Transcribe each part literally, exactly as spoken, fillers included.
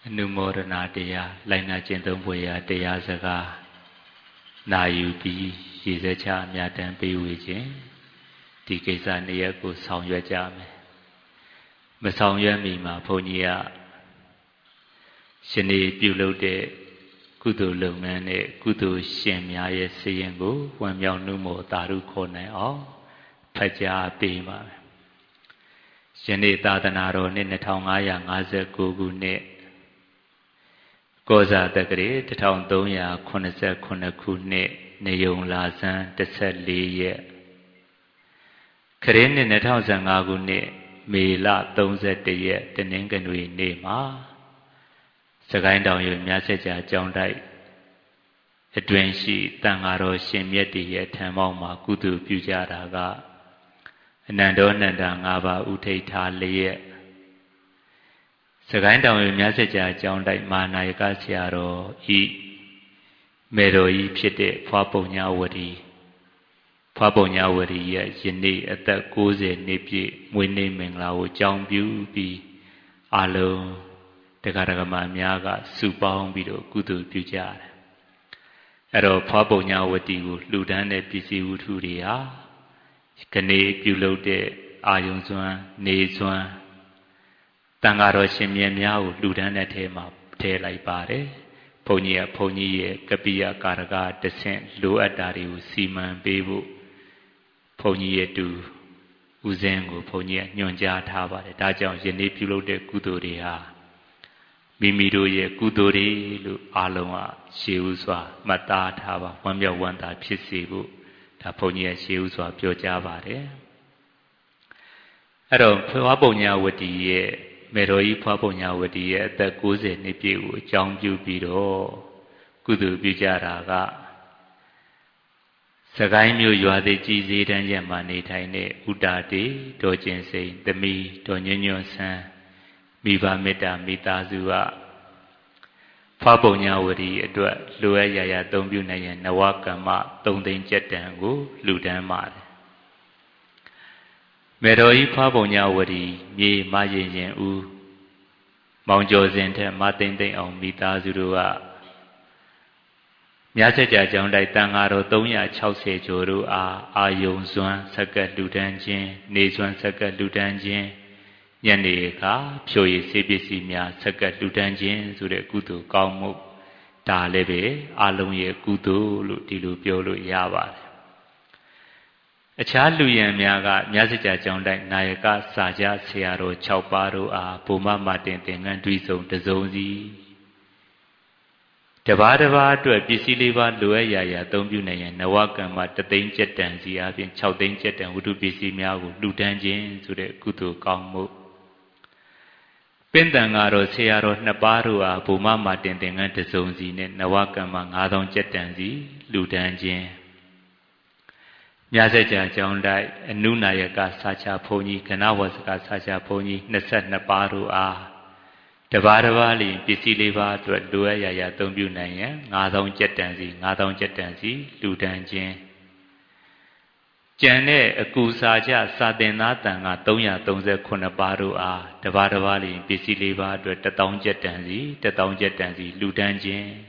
Numorana dea, Lina Gentomboya dea Zaga, Nayu be, Yizacha, Miatan be within, Dikesa Neago Sound your jam. Masong Yamima, Ponia, Shani Bulo de Kudu Lumane, Kudu Shemia, Sayango, one young Numo, Daru Kone, or Paja Bima. Shani Dadanaro, Ninatongaya, Naza Gugu ne. Goza the great, the town Donya, Conasa Conacune, Neon Lazan, the said Lee. Karen in the town Zangagune, me la those at the year, the Nanganui name, ah. Sagain down your message at John Dyke. A dwenshi, Tangaro, Shemieti, yet Tamoma, Kudu, Pujaraga, Nandon and Angava, Uteta Lee. Sagain down your message at John Dyke Mana Gasiaro, E. Meadow E. Pite, Paponia Wadi. Paponia Wadi, Yeni at the Goze Nipi, winning Minglau, John Bubi, Alo, the Garagama Miaga, Supahong Bido, Kudu Pujar. Ero Paponia Wadi, Ludane Pisi Uturia, Kane Pulo de Ayonzwan, Nezwan. Tangaro Shemiao, Ludana Tema, Telai Bare, Ponia, Ponia, Kapia, Karaga, Descent, Lua Dariu, Seaman, Bebu, Ponia do Uzengo, Ponia, Nyonja Tava, Dajan, Yenepulo de Kudoria, Mimido ye Kudori, Lu Aloma, Sheuswa, Mata Tava, Wamia Wanda, Pisibu, Taponia, Sheuswa, Piojavare. I don't Paponia with the Meroi Paponia with the the goose nipu, John Jubido, Kudu Bijaraga. Sagaimio, you are the Gizid and Yamani Tine, Udati, Dojin say, the me, Donyon San, Miva Meta Mitazua. Paponia with the Luaya, Dombuna, Nawaka Ma, Dondin Jetango, Ludan Mar. Meroi Paponia Wadi, ye Majin U Mount Josente, Martin de on Mitazurua Yasaja John Tangaro, Donya Chause Joru A Ayon Swan, Saka Ludanjin, Nezwan Saka Ludanjin, Yaneka, Poi Sebisimia, Saka Ludanjin, Zure Kudu, Kaumu, Talebe, Alonye Kudu, Lutilu Piolo Yava. A child Luyan Miaga, Yasaja John Nayaka, Saja, Searo, Chauparo, A Puma Martin, and Drizo, the Zozi. The Vadava to a Pisiliva, Luaya, Dombuna, Nawaka, Mat, the danger dancy, have been Chow danger and Udu Pisimiago, Ludanjin, to the Kutu Kaumu. Pendangaro, Searo, Nabarua, Puma Martin, and the Zozi, Nawaka, Mangadon Jetanzi, Ludanjin. Yasaja John Dai, and Nunayaka Sacha Pony, Kanawasaka Sacha Pony, Nasat Nabaru A. The Vadavali, Pisiliva, to a Luaya, Dombunaya, Nadon Jetanzi, Nadon Jetanzi, Ludanjin. Jane, a Kusaja, Sadenatanga, Donya Donze Konabaru A. The Vadavali, Pisiliva, to the Don Jetanzi, the Don Jetanzi, Ludanjin.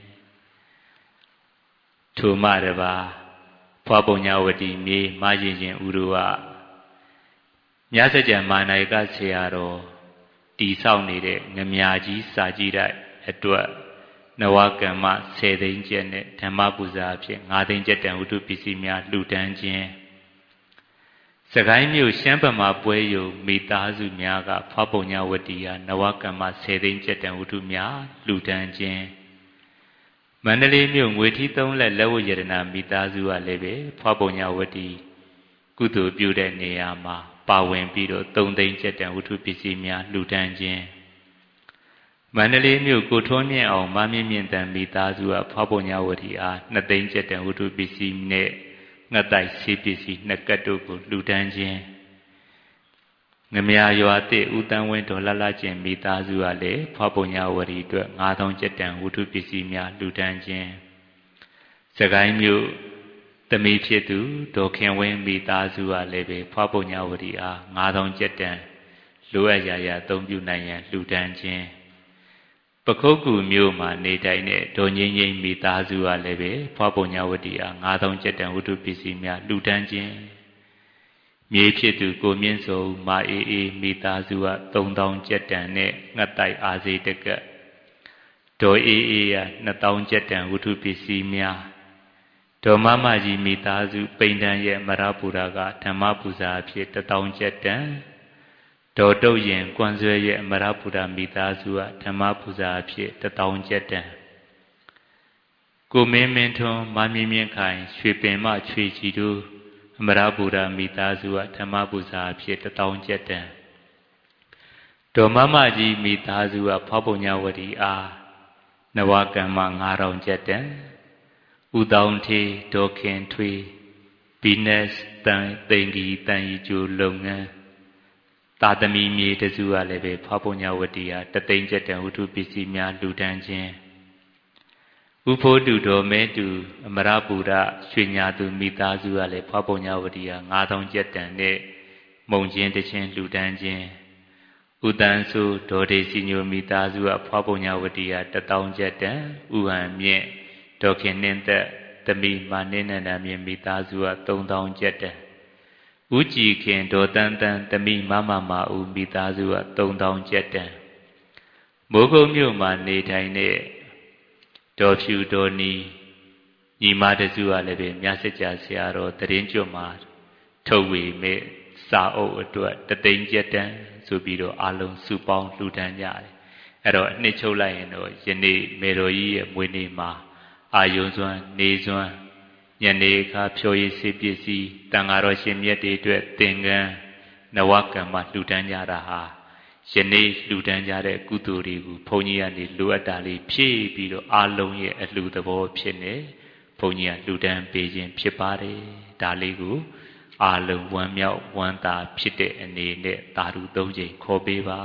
To Madava. Paponia Wadi, me, Majin Urua Yasaja Manaika Searo, D Sounded, Namiaji, Sajida, Etua, Nawakama, Sedin Janet, Tamabuza, Nadin Jet and Udu Pisimia, Lutanjin. Sagaimio, Shampama Pueyo, Mitazu Miaga, Paponia Wadia, Nawakama, Sedin Jet and Udumia, Lutanjin. Mandalay Myung, Witty don't let Level Yerna Mitazua Lebe, Paponia Wadi, Kudu Buda Neama, Pawen Pido, Don't Danger and Utu Pisimia, Lutanjin. Mandalay Myung, Gotonia or Mammy Mientan Mitazua, Paponia Wadi are not danger and Utu Pisimne, not thy C P C, Nakatuku, Lutanjin. Namia Yoate, Utan went to Lalajin, Mitazua Le, Paponia Wadi, Nadon Jetan, Utu Pisimia, Lutanjin. Sagaimio, the Mipietu, Dokan Wen Mitazua Lebe, Paponia Wadi, Nadon Jetan, Luaya, Dombunaya, Lutanjin. ခုတ်ကူမျိုးမှာနေတိုင်းနဲ့ဒေါ်ငိမ့်ငိမ့်မိသားစုကလည်းပဲဖွားပုံညာဝတ္တိအားငါးသောင်းကျက်တန်ဝတ္ထုပစ္စည်းများလှူဒန်းခြင်းမြေဖြစ်သူကိုမြင့်စုံမာအေးအေးမိသားစုကသုံးသောင်းကျက်တန်နဲ့ငှက်တိုက်အားစေတကက်ဒေါ်အေးအေးကနှစ်သောင်းကျက်တန်ဝတ္ထုပစ္စည်းများဒေါ်မမကြီးမိသားစုပိန်တန်ရဲ့မရပူရာကဓမ္မပူဇာအဖြစ်တစ်သောင်းကျက်တန်ဒေါ်တုတ်ရင်ကွမ်ဆွဲရဲ့မရပူရာမိသားစုကဓမ္မပူဇာအဖြစ်တစ်သောင်းကျက်တန်ကိုမင်းမင်းထွန်းမမြင့်မြင့်ခိုင်ရွှေပင်မချွေကြည်တို့အမရပူရာမိသားစုကဓမ္မပူဇာအဖြစ်တစ်သောင်းကျက်တန်ဒေါ်မမကြီးမိသားစုကဖွားပုံညာဝတ္တိအားနဝကမ္မငါးထောင်ကျက်တန်ဥတောင်ထေဒေါ်ခင်ထွေဘီနက်စ်တန်သိင်္ဂီတန်ရီကျိုလုပ်ငန်းသာသမီမြေတစုကလည်းပဲဖွားပုံညာဝတ္တိအားတသိန်းကျက်တန်ဝတ္ထုပစ္စည်းများလှူဒန်းခြင်းဥဖိုးတူတော်မဲတူအမရပူရရွှေညာသူမိသားစုကလည်းဖွားပုံညာဝတ္တိအားငါးသောင်းကျက်တန်နဲ့မုံချင်းတချင်းလှူဒန်းခြင်းဥတန်စုဒေါ်ဒေစီညိုမိသားစုကဖွားပုံညာဝတ္တိအားတစ်သောင်းကျက်တန်ဥဟံမြင့်ဒေါခင်နှင်းသက်သမီးမာနင်းနန္ဒမြင့်မိသားစုကသုံးသောင်းကျက်တန်ဥကြည်ခင်ဒေါ်တန်းတန်းသမီးမမမာဦးမိသားစုကသုံးသောင်းကျက်တန်မိုးကုတ်မြို့မှာနေထိုင်တဲ့ဒေါ်ဖြူဒေါ်နီညီမတစုကလည်းပဲမြတ်စကြာဆရာတော်တရင်ကျွတ်မှာထုတ်ဝေမဲ့စာအုပ်အတွက်တသိန်းကျက်တန်ဆိုပြီးတော့အလုံးစုပေါင်းလှူဒန်းကြတယ်အဲ့တော့နှစ်ချုပ်လိုက်ရင်တော့ယနေ့မေတော်ကြီးရဲ့မွေးနေ့မှာအာယုံစွမ်းနေစွမ်းညနေအခါဖြောရည်စေပစ္စည်းတန်ဃာတော်ရှင်မြတ်တွေအတွက်သင်္ကန်းနဝကမ္မလှူဒန်းကြတာဟာယနေ့လှူဒန်းကြတဲ့ကုသိုလ်တွေကိုဘုန်းကြီးကနေလိုအပ်တာလေးဖြည့်ပြီးတော့အာလုံးရဲ့အလှူသဘောဖြစ်နေဘုန်းကြီးကလှူဒန်းပေးခြင်းဖြစ်ပါတယ်ဒါလေးကိုအာလုံးဝမ်းမြောက်ဝမ်းသာဖြစ်တဲ့အနေနဲ့သာဓုသုံးချိန်ခေါ်ပေးပါ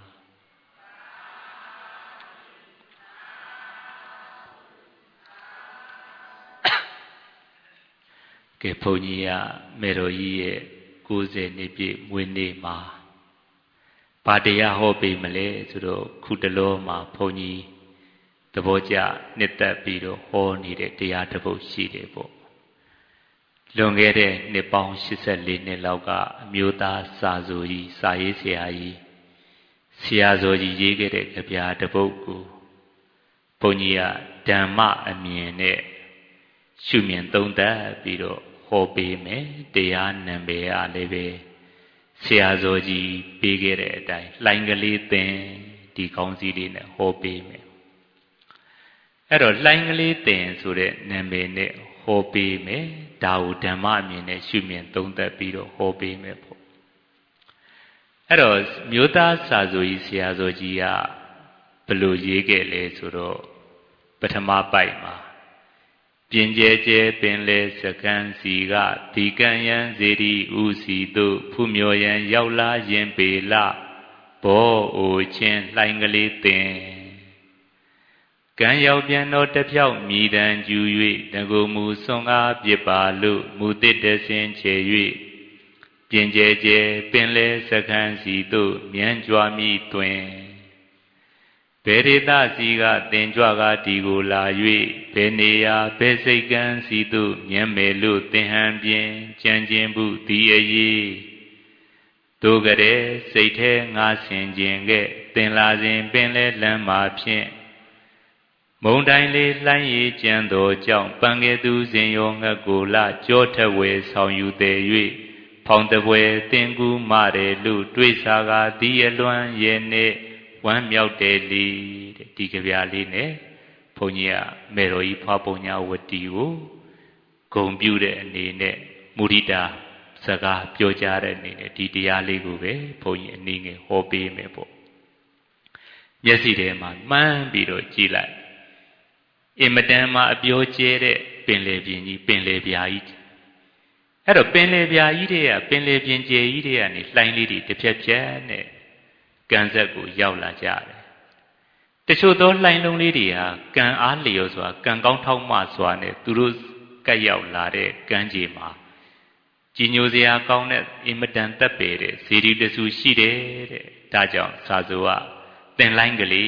ကဲဘုန်းကြီးကမေတော်ကြီးရဲ့ကိုးဆယ်နှစ်ပြည့်မွေးနေ့မှာဘာတရားဟောပေးမလဲဆိုတော့ခုတလောမှာဘုန်းကြီးသဘောကျနှစ်သက်ပြီးတော့ဟောနေတဲ့တရားတစ်ပုဒ်ရှိတယ်ပေါ့လွန်ခဲ့တဲ့နှစ်ပေါင်းရှစ်ဆယ့်လေးနှစ်လောက်ကအမျိုးသားစာဆိုကြီးစာရေးဆရာကြီးဆရာဇော်ကြီးရေးခဲ့တဲ့ကြပြတစ်ပုဒ်ကိုဘုန်းကြီးကဓမ္မအမြင်နဲ့ရှုမြင်သုံးသပ်ပြီးတော့ဟောပေးမယ်တရားနာမည်အားလည်းပဲဆရာဇော်ကြီးပေးခဲ့တဲ့အတိုင်းလှိုင်းကလေးသင်ဒီကောင်းစီလေးနဲ့ဟောပေးမယ်အဲ့တော့လှိုင်းကလေးသင်ဆိုတဲ့နာမည်နဲ့ဟောပေးမယ်ဒါကိုဓမ္မအမြင်နဲ့ရှုမြင်သုံးသပ်ပြီးတော့ဟောပေးမယ်ပေါ့အဲ့တော့မြို့သားစာဆိုကြီးဆရာဇော်ကြီးကဘယ်လိုရေးခဲ့လဲဆိုတော့ပထမပိုက်မှာပြင်ကျဲကျဲပင်လေစကန်းစီကဒီကံယံဇေဒီဥစီတို့ဖူးမြော်ရန်ရောက်လာရင်ပေလဘောအိုချင်းလှိုင်းကလေးတင်ကံရောက်ပြန်တော့တဖြောက်မြည်တမ်းကျူ၍တကူမူဆွန်အားပြစ်ပါလို့မူတစ်တဆင်းချေ၍ပြင်ကျဲကျဲပင်လေစကန်းစီတို့မြန်းကြွားမိတွင်ဘယ်ဒေသစီကတင်ကြွကဒီကိုလာ၍ဘယ်နေရာဘယ်စိတ်ကန်းစီတို့မြန်းမယ်လို့သင်ဟန်ပြင်းကြံခြင်းဘူးဒီအရေးတို့ကလေးစိတ်ထဲငါဆင်ခြင်းကဲ့တင်လာစဉ်ပင်လဲလမ်းမှာဖြင့်မုံတိုင်းလေးလှမ်းရည်ကြံတော်ကြောင့်ပန်ကဲသူစဉ်ရောငတ်ကိုလာကြောထက်ဝဲဆောင်ယူတဲ့၍ဖောင်တပွဲတင်ကူမတယ်လို့တွေးစားကဒီအလွမ်းရဲ့နဲ့ဝမ်းမြောက်တယ်လေတဲ့ဒီကြပြလေးနဲ့ဘုန်းကြီးကမေတော်ကြီးဖွားပုံညာဝတ္တိကိုဂုံပြုတဲ့အနေနဲ့မုဒိတာစကားပြောကြားတဲ့အနေနဲ့ဒီတရားလေးကိုပဲဘုန်းကြီးအနည်းငယ်ဟောပေးမယ်ပေါ့မျက်စိထဲမှာမှန်းပြီးတော့ကြည့်လိုက်အင်မတန်မှအပြောကျဲတဲ့ပင်လေပြင်ကြီးပင်လေပြာကြီးအဲ့တော့ပင်လေပြာကြီးတွေကပင်လေပြင်ကျဲကြီးတွေကနေလှိုင်းလေးတွေတစ်ဖြက်ဖြက်နဲ့ကံဆက်ကိုရောက်လာကြတယ်တချို့သောလှိုင်းလုံးလေးတွေဟာကံအားလျော်စွာကံကောင်းထောက်မှစွာနဲ့သူတို့ကပ်ရောက်လာတဲ့ကံကြီးမှာကြီးညိုစရာကောင်းတဲ့အင်မတန်တက်ပေတဲ့ဇေဒီတဆူရှိတယ်တဲ့ဒါကြောင့်စာဆိုကသင်လှိုင်းကလေး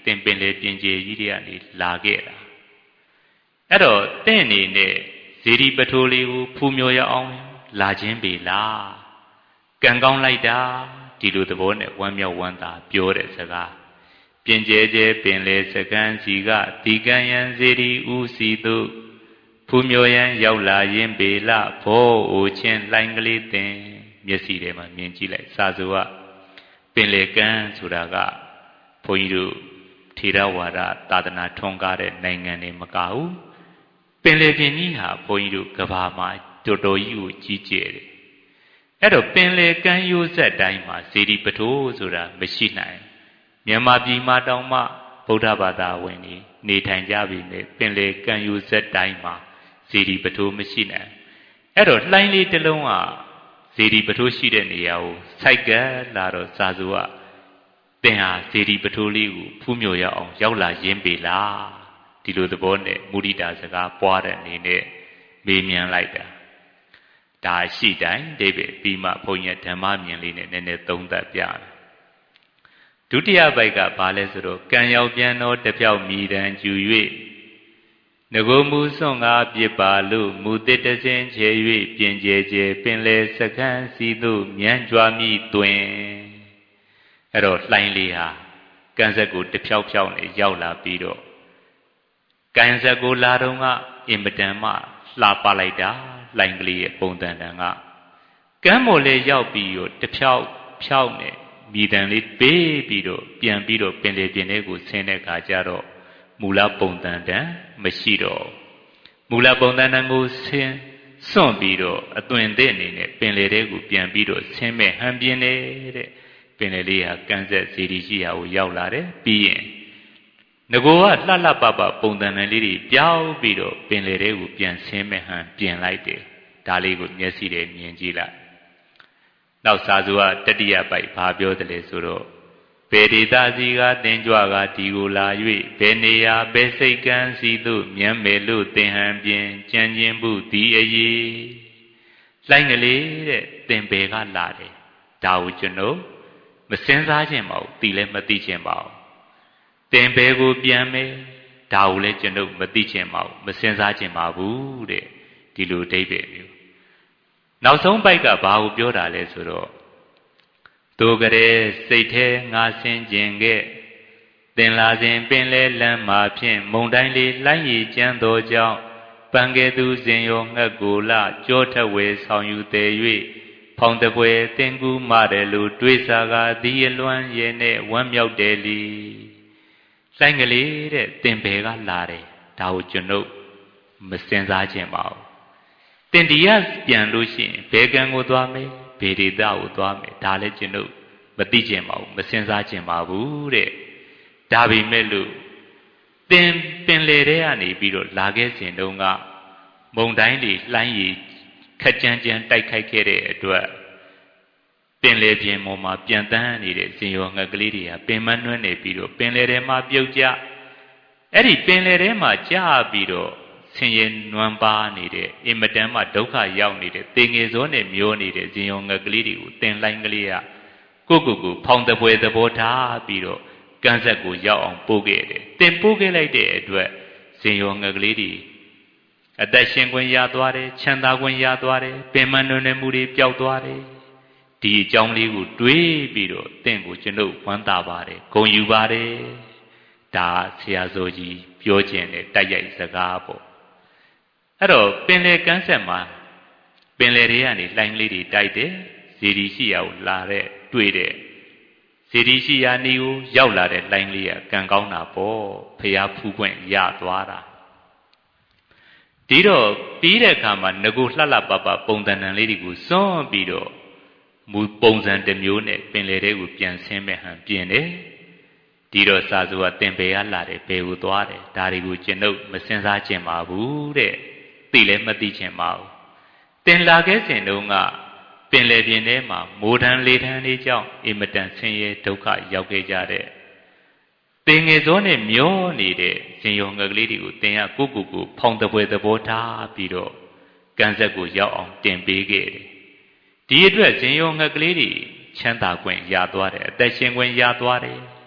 တင်ပင်လေပြင်ကျေကြီးတွေကနေလာခဲ့တာအဲ့တော့တင့်အနေနဲ့ဇေဒီပထိုးလေးကိုဖူးမြော်ရအောင်လာခြင်းပေလားကံကောင်းလိုက်တာဒီလိုသဘောနဲ့ဝမ်းမြောက်ဝမ်းသာပြောတဲ့စကားပြင်ကျဲကျဲပင်လေစကန်းစီကဒီကံယံဇေဒီဥစီတုဖူးမြော်ရန်ရောက်လာရင်ပေလားဘောအိုချင်းလှိုင်းကလေးတင်မျက်စိထဲမှာမြင်ကြည့်လိုက်စာစုကပင်လေကန်းဆိုတာကဘုန်းကြီးတို့ထေရဝါဒသာသနာထွန်းကားတဲ့နိုင်ငံတွေမကဘူးပင်လေပြင်ကြီးဟာဘုန်းကြီးတို့ကဘာမှာတော်တော်ကြီးကိုကြီးကျယ်တယ်အဲ့တော့ပင်လေကမ်းရိုးဆက်တိုင်းမှာဇေဒီပထိုးဆိုတာမရှိနိုင်မြန်မာပြည်မှာတောင်မှဗုဒ္ဓဘာသာဝင်တွေနေထိုင်ကြပြီနဲ့ပင်လေကမ်းရိုးဆက်တိုင်းမှာဇေဒီပထိုးမရှိနိုင်အဲ့တော့လှိုင်းလေးတစ်လုံးကဇေဒီပထိုးရှိတဲ့နေရာကိုစိုက်ကလာတော့စာစုကသင်ဟာဇေဒီပထိုးလေးကိုဖူးမြော်ရအောင်ရောက်လာရင်းပေလားဒီလိုသဘောနဲ့မုဒိတာစကားပွားတဲ့အနေနဲ့မေးမြန်းလိုက်တာဒါရှိတိုင်းဒိဗေပြီးမှဘုန်းကြီးဓမ္မမြင်လေးနဲ့နည်းနည်းသုံးသပ်ပြတယ်ဒုတိယပိုက်ကဘာလဲဆိုတော့ကံရောက်ပြန်တော့တပြောက်မြည်တမ်းကျူ၍ငကိုမူစွန့်ငါပြစ်ပါလို့မူတစ်တစင်းချေ၍ပြင်ကျဲကျဲပင်လေစကန်းစီသို့မြန်းကြွားမိတွင်အဲ့တော့လှိုင်းလေးဟာကံဆက်ကိုတဖြောက်ဖြောက်နဲ့ရောက်လာပြီးတော့ကံဆက်ကိုလာတော့ကအင်မတန်မှလှပလိုက်တာလှိုင်းကလေးရဲ့ပုံတန်တန်ကကမ်းမော်လေးရောက်ပြီးတော့တဖြောက်ဖြောက်နဲ့မြည်တန်လေးပေးပြီးတော့ပြန်ပြီးတော့ပင်လေပြင်လေးကိုဆင်းတဲ့အခါကျတော့မူလပုံတန်တန်မရှိတော့မူလပုံတန်တန်ကိုဆင်းစွန့်ပြီးတော့အသွင်သစ်အနေနဲ့ပင်လေတဲကိုပြန်ပြီးတော့ဆင်းမဲ့ဟန်ပြင်းနေတဲ့ပင်လေလေးဟာကန်းဆက်ဇေဒီရှိရာကိုရောက်လာတယ်ပြီးရင်ငကိုကလှလှပပပုံတန်တန်လေးတွေပြောင်းပြီးတော့ပင်လေတဲကိုပြန်ဆင်းမဲ့ဟန်ပြင်လိုက်တယ်ဒါလေးကိုမျက်စိနဲ့မြင်ကြည့်လိုက်နောက်စာစုကတတိယပိုက်ဘာပြောတယ်လဲဆိုတော့ဘယ်ဒေသစီကတင်ကြွကဒီကိုလာ၍ဘယ်နေရာဘယ်စိတ်ကန်းစီသို့မြန်းမယ်လို့သင်ဟန်ပြင်ကြံခြင်းမှုဒီအရေးလှိုင်းကလေးတဲ့သင်ဘယ်ကလာတယ်ဒါကိုကျွန်တော်မစင်စားခြင်းပါဘူးသိလည်းမသိခြင်းပါဘူးသင်ဘယ်ကိုပြန်မယ်ဒါကိုလည်းကျွန်တော်မသိခြင်းပါဘူးမစင်စားခြင်းပါဘူးတဲ့ဒီလိုအဓိပ္ပာယ်မျိုးနောက်ဆုံးပိုက်ကဘာကိုပြောတာလဲဆိုတော့သူကလေးစိတ်ထဲငါဆင်းခြင်းကဲ့သင်လာစဉ်ပင်လဲလမ်းမှာဖြင့်မုံတိုင်းလေးလှိုင်းရည်ကျန်းသောကြောင့်ပန်ကဲသူစဉ်ရောငှက်ကိုလာကြောထဝဲဆောင်ယူသေး၍ဖောင်တပွဲတင်ကူးမတယ်လို့တွေးစားကသည်အလွမ်းရဲ့နဲ့ဝမ်းမြောက်တယ်လီလှိုင်းကလေးတဲ့သင်ဘယ်ကလာတယ်ဒါကိုကျွန်ုပ်မစင်စားခြင်းပါဘူးတင်ဒီရပြန်လို့ရှိရင်ဘယ်ကံကိုသွားမယ်ဘယ်ဒေသကိုသွားမယ်ဒါလည်းကျွန်ုပ်မသိခြင်းပါဘူးမစင်စားခြင်းပါဘူးတဲ့ဒါပေမဲ့လို့တင်ပင်လေတဲ့ကနေပြီးတော့လာခဲ့စဉ်တုန်းကမုံတိုင်းတွေလှိုင်းရည်ခက်ကြမ်းကြမ်းတိုက်ခိုက်ခဲ့တဲ့အတွက်ပင်လေပြင်ပေါ်မှာပြန်တန်းနေတဲ့ဇင်ရောငှက်ကလေးတွေကပင်မနှွမ်းနေပြီးတော့ပင်လေထဲမှာပြုတ်ကျအဲ့ဒီပင်လေထဲမှာကျပြီးတော့ဆင်းရဲနွမ်းပါနေတဲ့အင်မတန်မှဒုက္ခရောက်နေတဲ့တင်ငယ်စောနဲ့မျောနေတဲ့ဇင်ရောငှက်ကလေးတွေကိုတင်လိုင်းကလေးကကိုကိုကိုဖောင်တပွဲသဘောထားပြီးတော့ကန်းဆက်ကိုရောက်အောင်ပို့ခဲ့တယ်တင်ပို့ခဲ့လိုက်တဲ့အတွက်ဇင်ရောငှက်ကလေးတွေအသက်ရှင်ခွင့်ရသွားတယ်ချမ်းသာခွင့်ရသွားတယ်ပင်မနှွမ်းနေမှုတွေပျောက်သွားတယ်ဒီအကြောင်းလေးကိုတွေးပြီးတော့တင့်ကိုကျွန်ုပ်ဝမ်းသာပါတယ်ဂုဏ်ယူပါတယ်ဒါဆရာစိုးကြီးပြောခြင်းနဲ့တိုက်ရိုက်စကားပေါ့အဲ့တော့ပင်လေကန်းဆက်မှာပင်လေတွေကနေလှိုင်းလေးတွေတိုက်တယ်ဇေဒီရှိရာကိုလာတဲ့တွေ့တဲ့ဇေဒီရှိရာနေကိုရောက်လာတဲ့လှိုင်းလေးကကံကောင်းတာပေါ့ဖျားဖူးခွင့်ရသွားတာဒီတော့ပြီးတဲ့အခါမှာငကိုလှလှပပပုံတန်တန်လေးတွေကိုစွန့်ပြီးတော့မူပုံစံတစ်မျိုးနဲ့ပင်လေတွေကိုပြန်ဆင်းမဲ့ဟန်ပြင်တယ်ဒီတော့စာစုကတင်ပေရလာတယ်ဘယ်ကိုသွားတယ်ဒါတွေကိုကျွန်ုပ်မစင်စားခြင်းပါဘူးတဲ့သိလည်းမသိခြင်းပါဘူးတင်လာခဲ့စဉ်တုန်းကပင်လေပြင်ထဲမှာမိုးထန်းလေထန်းလေးကြောင့်အင်မတန်ဆင်းရဲဒုက္ခရောက်ခဲ့ကြတဲ့တင်ငယ်စောနဲ့မျောနေတဲ့ဇင်ယုံငှက်ကလေးတွေကိုတင်ရကိုကိုကိုဖောင်တပွဲသဘောထားပြီးတော့ကန်းဆက်ကိုရောက်အောင်တင်ပေးခဲ့တယ်ဒီအတွက်ဇင်ယုံငှက်ကလေးတွေချမ်းသာခွင့်ရသွားတယ်အသက်ရှင်ခွင့်ရသွားတယ်ဒီ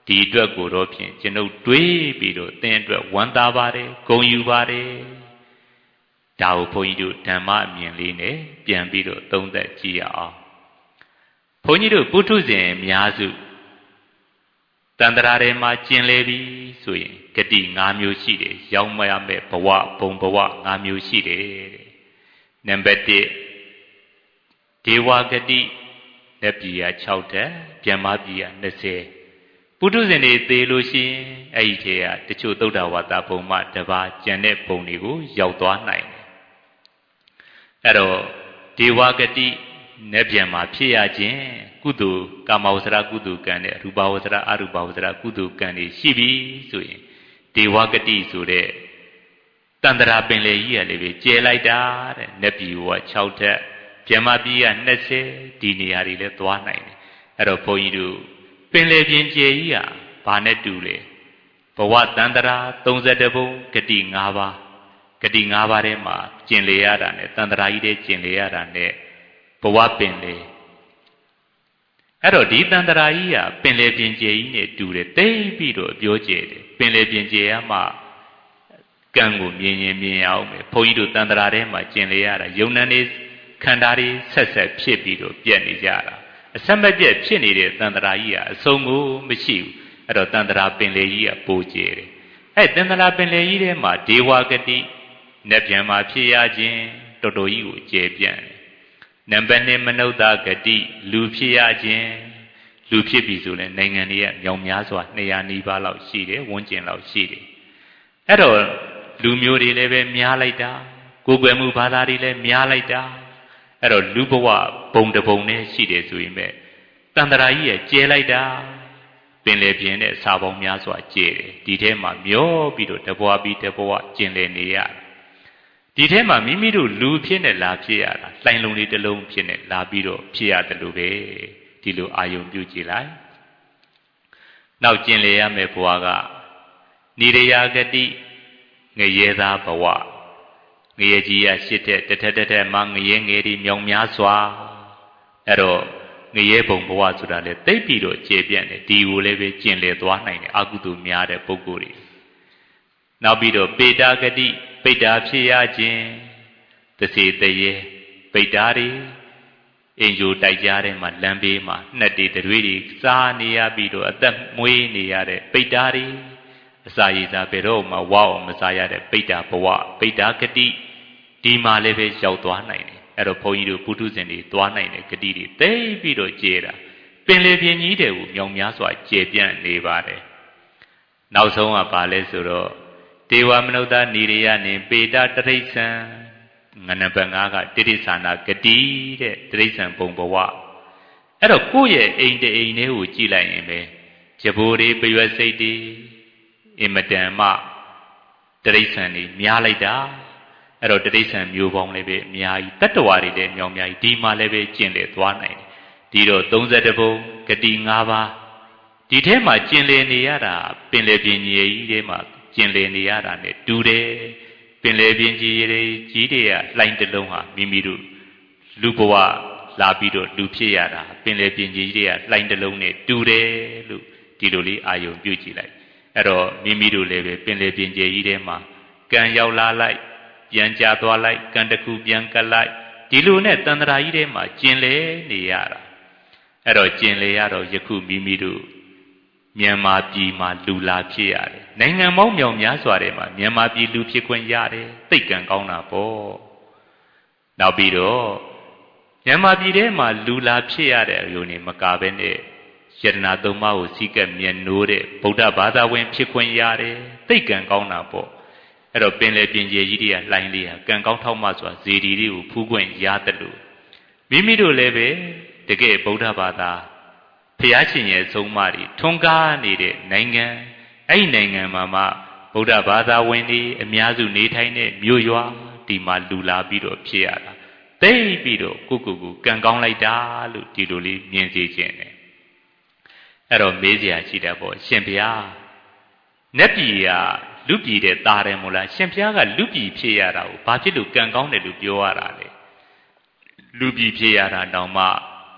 ဒီအတွက်ကိုတော့ဖြင့်ကျွန်ုပ်တွေးပြီးတော့သင်အတွက်ဝမ်းသာပါတယ်ဂုဏ်ယူပါတယ်ဒါကိုဘုန်းကြီးတို့ဓမ္မအမြင်လေးနဲ့ပြန်ပြီးတော့သုံးသပ်ကြည့်ရအောင်ဘုန်းကြီးတို့ပုထုဇဉ်အများစုတန်ត្រာထဲမှာကျင်လေပြီဆိုရင်ဂတိ၅မျိုးရှိတယ်ရောက်မရမဲ့ဘဝဘုံဘဝ၅မျိုးရှိတယ်တဲ့နံပါတ်၁ဒေဝဂတိလက်ပြည်က၆ဓာတ်ဗျမပြည်က၂၀ပုထုဇဉ်တွေသေလို့ရှိရင်အဲ့ဒီထဲကတချို့သုဒ္ဓဝါဒဘုံမှတပါးကျန်တဲ့ဘုံတွေကိုရောက်သွားနိုင်တယ်အဲ့တော့ဒေဝဂတိနတ်ပြန်မှာဖြစ်ရခြင်းကုသိုလ်ကာမဝဇ္ဇရာကုသိုလ်ကံနဲ့ရူပဝဇ္ဇရာအရူပဝဇ္ဇရာကုသိုလ်ကံတွေရှိပြီဆိုရင်ဒေဝဂတိဆိုတဲ့တန္တရာပင်လေကြီးကလည်းပဲကျဲလိုက်တာတဲ့နတ်ပြည်က၆ဓာတ်ဗျမပြည်က၂၀ဒီနေရာတွေလည်းသွားနိုင်တယ်အဲ့တော့ဘုန်းကြီးတို့ပင်လေပြင်ကျဲကြီးကဘာနဲ့တူလဲဘဝတန္တရာ၃၁ဘုံဂတိ၅ပါးဂတိ၅ပါးထဲမှာကျင်လေရတာနဲ့တန္တရာကြီးတဲ့ကျင်လေရတာနဲ့ဘဝပင်လေအဲ့တော့ဒီတန္တရာကြီးကပင်လေပြင်ကျဲကြီးနဲ့တူတယ်တိတ်ပြီးတော့ပြောကျဲတယ်ပင်လေပြင်ကျဲရမှကံကိုမြင်ရင်မြင်ရအောင်ပဲဘုန်းကြီးတို့တန္တရာထဲမှာကျင်လေရတာယုံနံနေခန္ဓာတွေဆက်ဆက်ဖြစ်ပြီးတော့ပြက်နေကြတာအဆက်မပြက်ဖြစ်နေတဲ့တန္တရာကြီးကအဆုံးကိုမရှိဘူးအဲ့တော့တန္တရာပင်လေကြီးကပိုကျဲတယ်အဲ့တန္တရာပင်လေကြီးထဲမှာဒေဝဂတိနတ်ပြန်မှာဖြစ်ရခြင်းတော်တော်ကြီးကိုကျဲပြန့်တယ်နံပါတ်၂မနုဿဂတိလူဖြစ်ရခြင်းလူဖြစ်ပြီဆိုရင်နိုင်ငံတွေကမြောင်များစွာ၂၀၀နီးပါးလောက်ရှိတယ်ဝန်းကျင်လောက်ရှိတယ်အဲ့တော့လူမျိုးတွေလည်းပဲများလိုက်တာကိုယ်ွယ်မှုဘာသာတွေလည်းများလိုက်တာအဲ့တော့လူဘဝဘုံတဘုံနဲ့ရှိတယ်ဆိုရင်ပဲတန္တရာကြီးရဲ့ကျဲလိုက်တာပင်လေပြင်းတဲ့စာပေါင်းများစွာကျဲတယ်ဒီထဲမှာမျောပြီးတော့တဘဝပြီးတဘဝကျင်လည်နေရဒီထဲမှာမိမိတို့လူဖြစ်နေလာဖြစ်ရတာလှိုင်လုံးလေးတစ်လုံးဖြစ်နေလာပြီးတော့ဖြစ်ရတယ်လို့ပဲဒီလိုအာယုံပြုကြည့်လိုက်နောက်ကျင်လေရမယ်ဘဝကနိရယဂတိငရေသာဘဝငရေကြီးရရှစ်တဲ့တထက်တထက်မှာငရေငယ်ဒီမြောင်များစွာအဲ့တော့ငရေဘုံဘဝဆိုတာလေတိတ်ပြီးတော့ကျေပြန့်တယ်ဒီကိုလည်းပဲကျင်လေသွားနိုင်တယ်အကုသိုလ်များတဲ့ပုဂ္ဂိုလ်တွေနောက်ပြီးတော့ပေတာဂတိပိတ္တာဖြစ်ရခြင်းတစေတရေပိတ္တာတွေအင်ဂျိုတိုက်ကြားထဲမှာလမ်းဘေးမှာနှက်တွေတွေတွေစားနေရပြီးတော့အသက်မွေးနေရတဲ့ပိတ္တာတွေအစာရည်စားဘယ်တော့မှဝါအောင်မစားရတဲ့ပိတ္တာဘဝပိတ္တာဂတိဒီမှာလည်းပဲရောက်သွားနိုင်တယ်အဲ့တော့ဘုန်းကြီးတို့ပုထုဇဉ်တွေသွားနိုင်တဲ့ဂတိတွေသိပြီးတော့ကျေတာပင်လေပြင်းကြီးတွေကိုမြောင်များစွာကျေပြန့်နေပါတယ်နောက်ဆုံးကဘာလဲဆိုတော့ဒေဝမနုဿနိရိယနေပေတတရိစ္ဆံငနပငါးကတိရိစ္ဆာနာဂတိတဲ့တရိစ္ဆံဘုံဘဝအဲ့တော့ကိုယ့်ရဲ့အိမ်တအိမ်လေးကိုကြည့်လိုက်ရင်ပဲကြဘိုးတွေပရွက်စိတ်တွေအင်မတန်မှတရိစ္ဆာန်တွေများလိုက်တာအဲ့တော့တရိစ္ဆာန်မျိုးပေါင်းလည်းပဲအများကြီးတတ္တဝါတွေလည်းမြောင်များကြီးဒီမှာလည်းပဲကျင့်လေသွားနိုင်တယ်ဒီတော့၃၁ဘုံဂတိ၅ပါးဒီထဲမှာကျင့်လေနေရတာပင်လေပြင်းကြီးကြီးထဲမှာကျင်လည်နေရတာနဲ့တူတယ်ပင်လေပြင်းကြီးတွေကြီးတွေကလှိုင်းတလုံးဟာမိမိတို့လူဘဝလာပြီးတော့လူဖြစ်ရတာပင်လေပြင်းကြီးတွေကလှိုင်းတလုံးနဲ့တူတယ်လို့ဒီလိုလေးအာယုံပြုကြည့်လိုက်အဲ့တော့မိမိတို့လည်းပဲပင်လေပြင်းကြီးထဲမှာကံရောက်လာလိုက်ပြန်ကြသွားလိုက်ကံတစ်ခုပြန်ကပ်လိုက်ဒီလိုနဲ့တန္တရာကြီးထဲမှာကျင်လည်နေရတာအဲ့တော့ကျင်လည်ရတော့ယခုမိမိတို့မြန်မာပြည်မှာလူလာဖြစ်ရတယ်နိုင်ငံပေါင်းမြောင်များစွာထဲမှာမြန်မာပြည်လူဖြစ်ခွင့်ရတယ်သိတ်ကံကောင်းတာပေါ့နောက်ပြီးတော့မြန်မာပြည်ထဲမှာလူလာဖြစ်ရတဲ့အလိုနေမကဘဲနဲ့ယတနာသုံးပါးကိုစီးကပ်မြတ်နိုးတဲ့ဗုဒ္ဓဘာသာဝင်ဖြစ်ခွင့်ရတယ်သိတ်ကံကောင်းတာပေါ့အဲ့တော့ပင်လေပြင်ကြီးကြီးတွေကလှိုင်းလေးဟာကံကောင်းထောက်မှစွာဇေဒီတွေကိုဖူးခွင့်ရတယ်လို့မိမိတို့လည်းပဲတကယ်ဗုဒ္ဓဘာသာဘုရားရှင်ရဲ့ဆုံးမတွေထွန်းကားနေတဲ့နိုင်ငံအဲ့ဒီနိုင်ငံမှာမှဗုဒ္ဓဘာသာဝင်တွေအများစုနေထိုင်တဲ့မြို့ရွာဒီမှာလူလာပြီးတော့ဖြစ်ရတာသိပြီးတော့ကိုကိုကိုကံကောင်းလိုက်တာလို့ဒီလိုလေးမြင်စေခြင်းတယ်အဲ့တော့မေးစရာရှိတယ်ပေါ့ရှင်ဘုရားနတ်ပြည်ကလူပြည်တဲ့သားတယ်မို့လားရှင်ဘုရားကလူပြည်ဖြစ်ရတာကိုဘာဖြစ်လို့ကံကောင်းတယ်လို့ပြောရတာလဲလူပြည်ဖြစ်ရတာတောင်မှ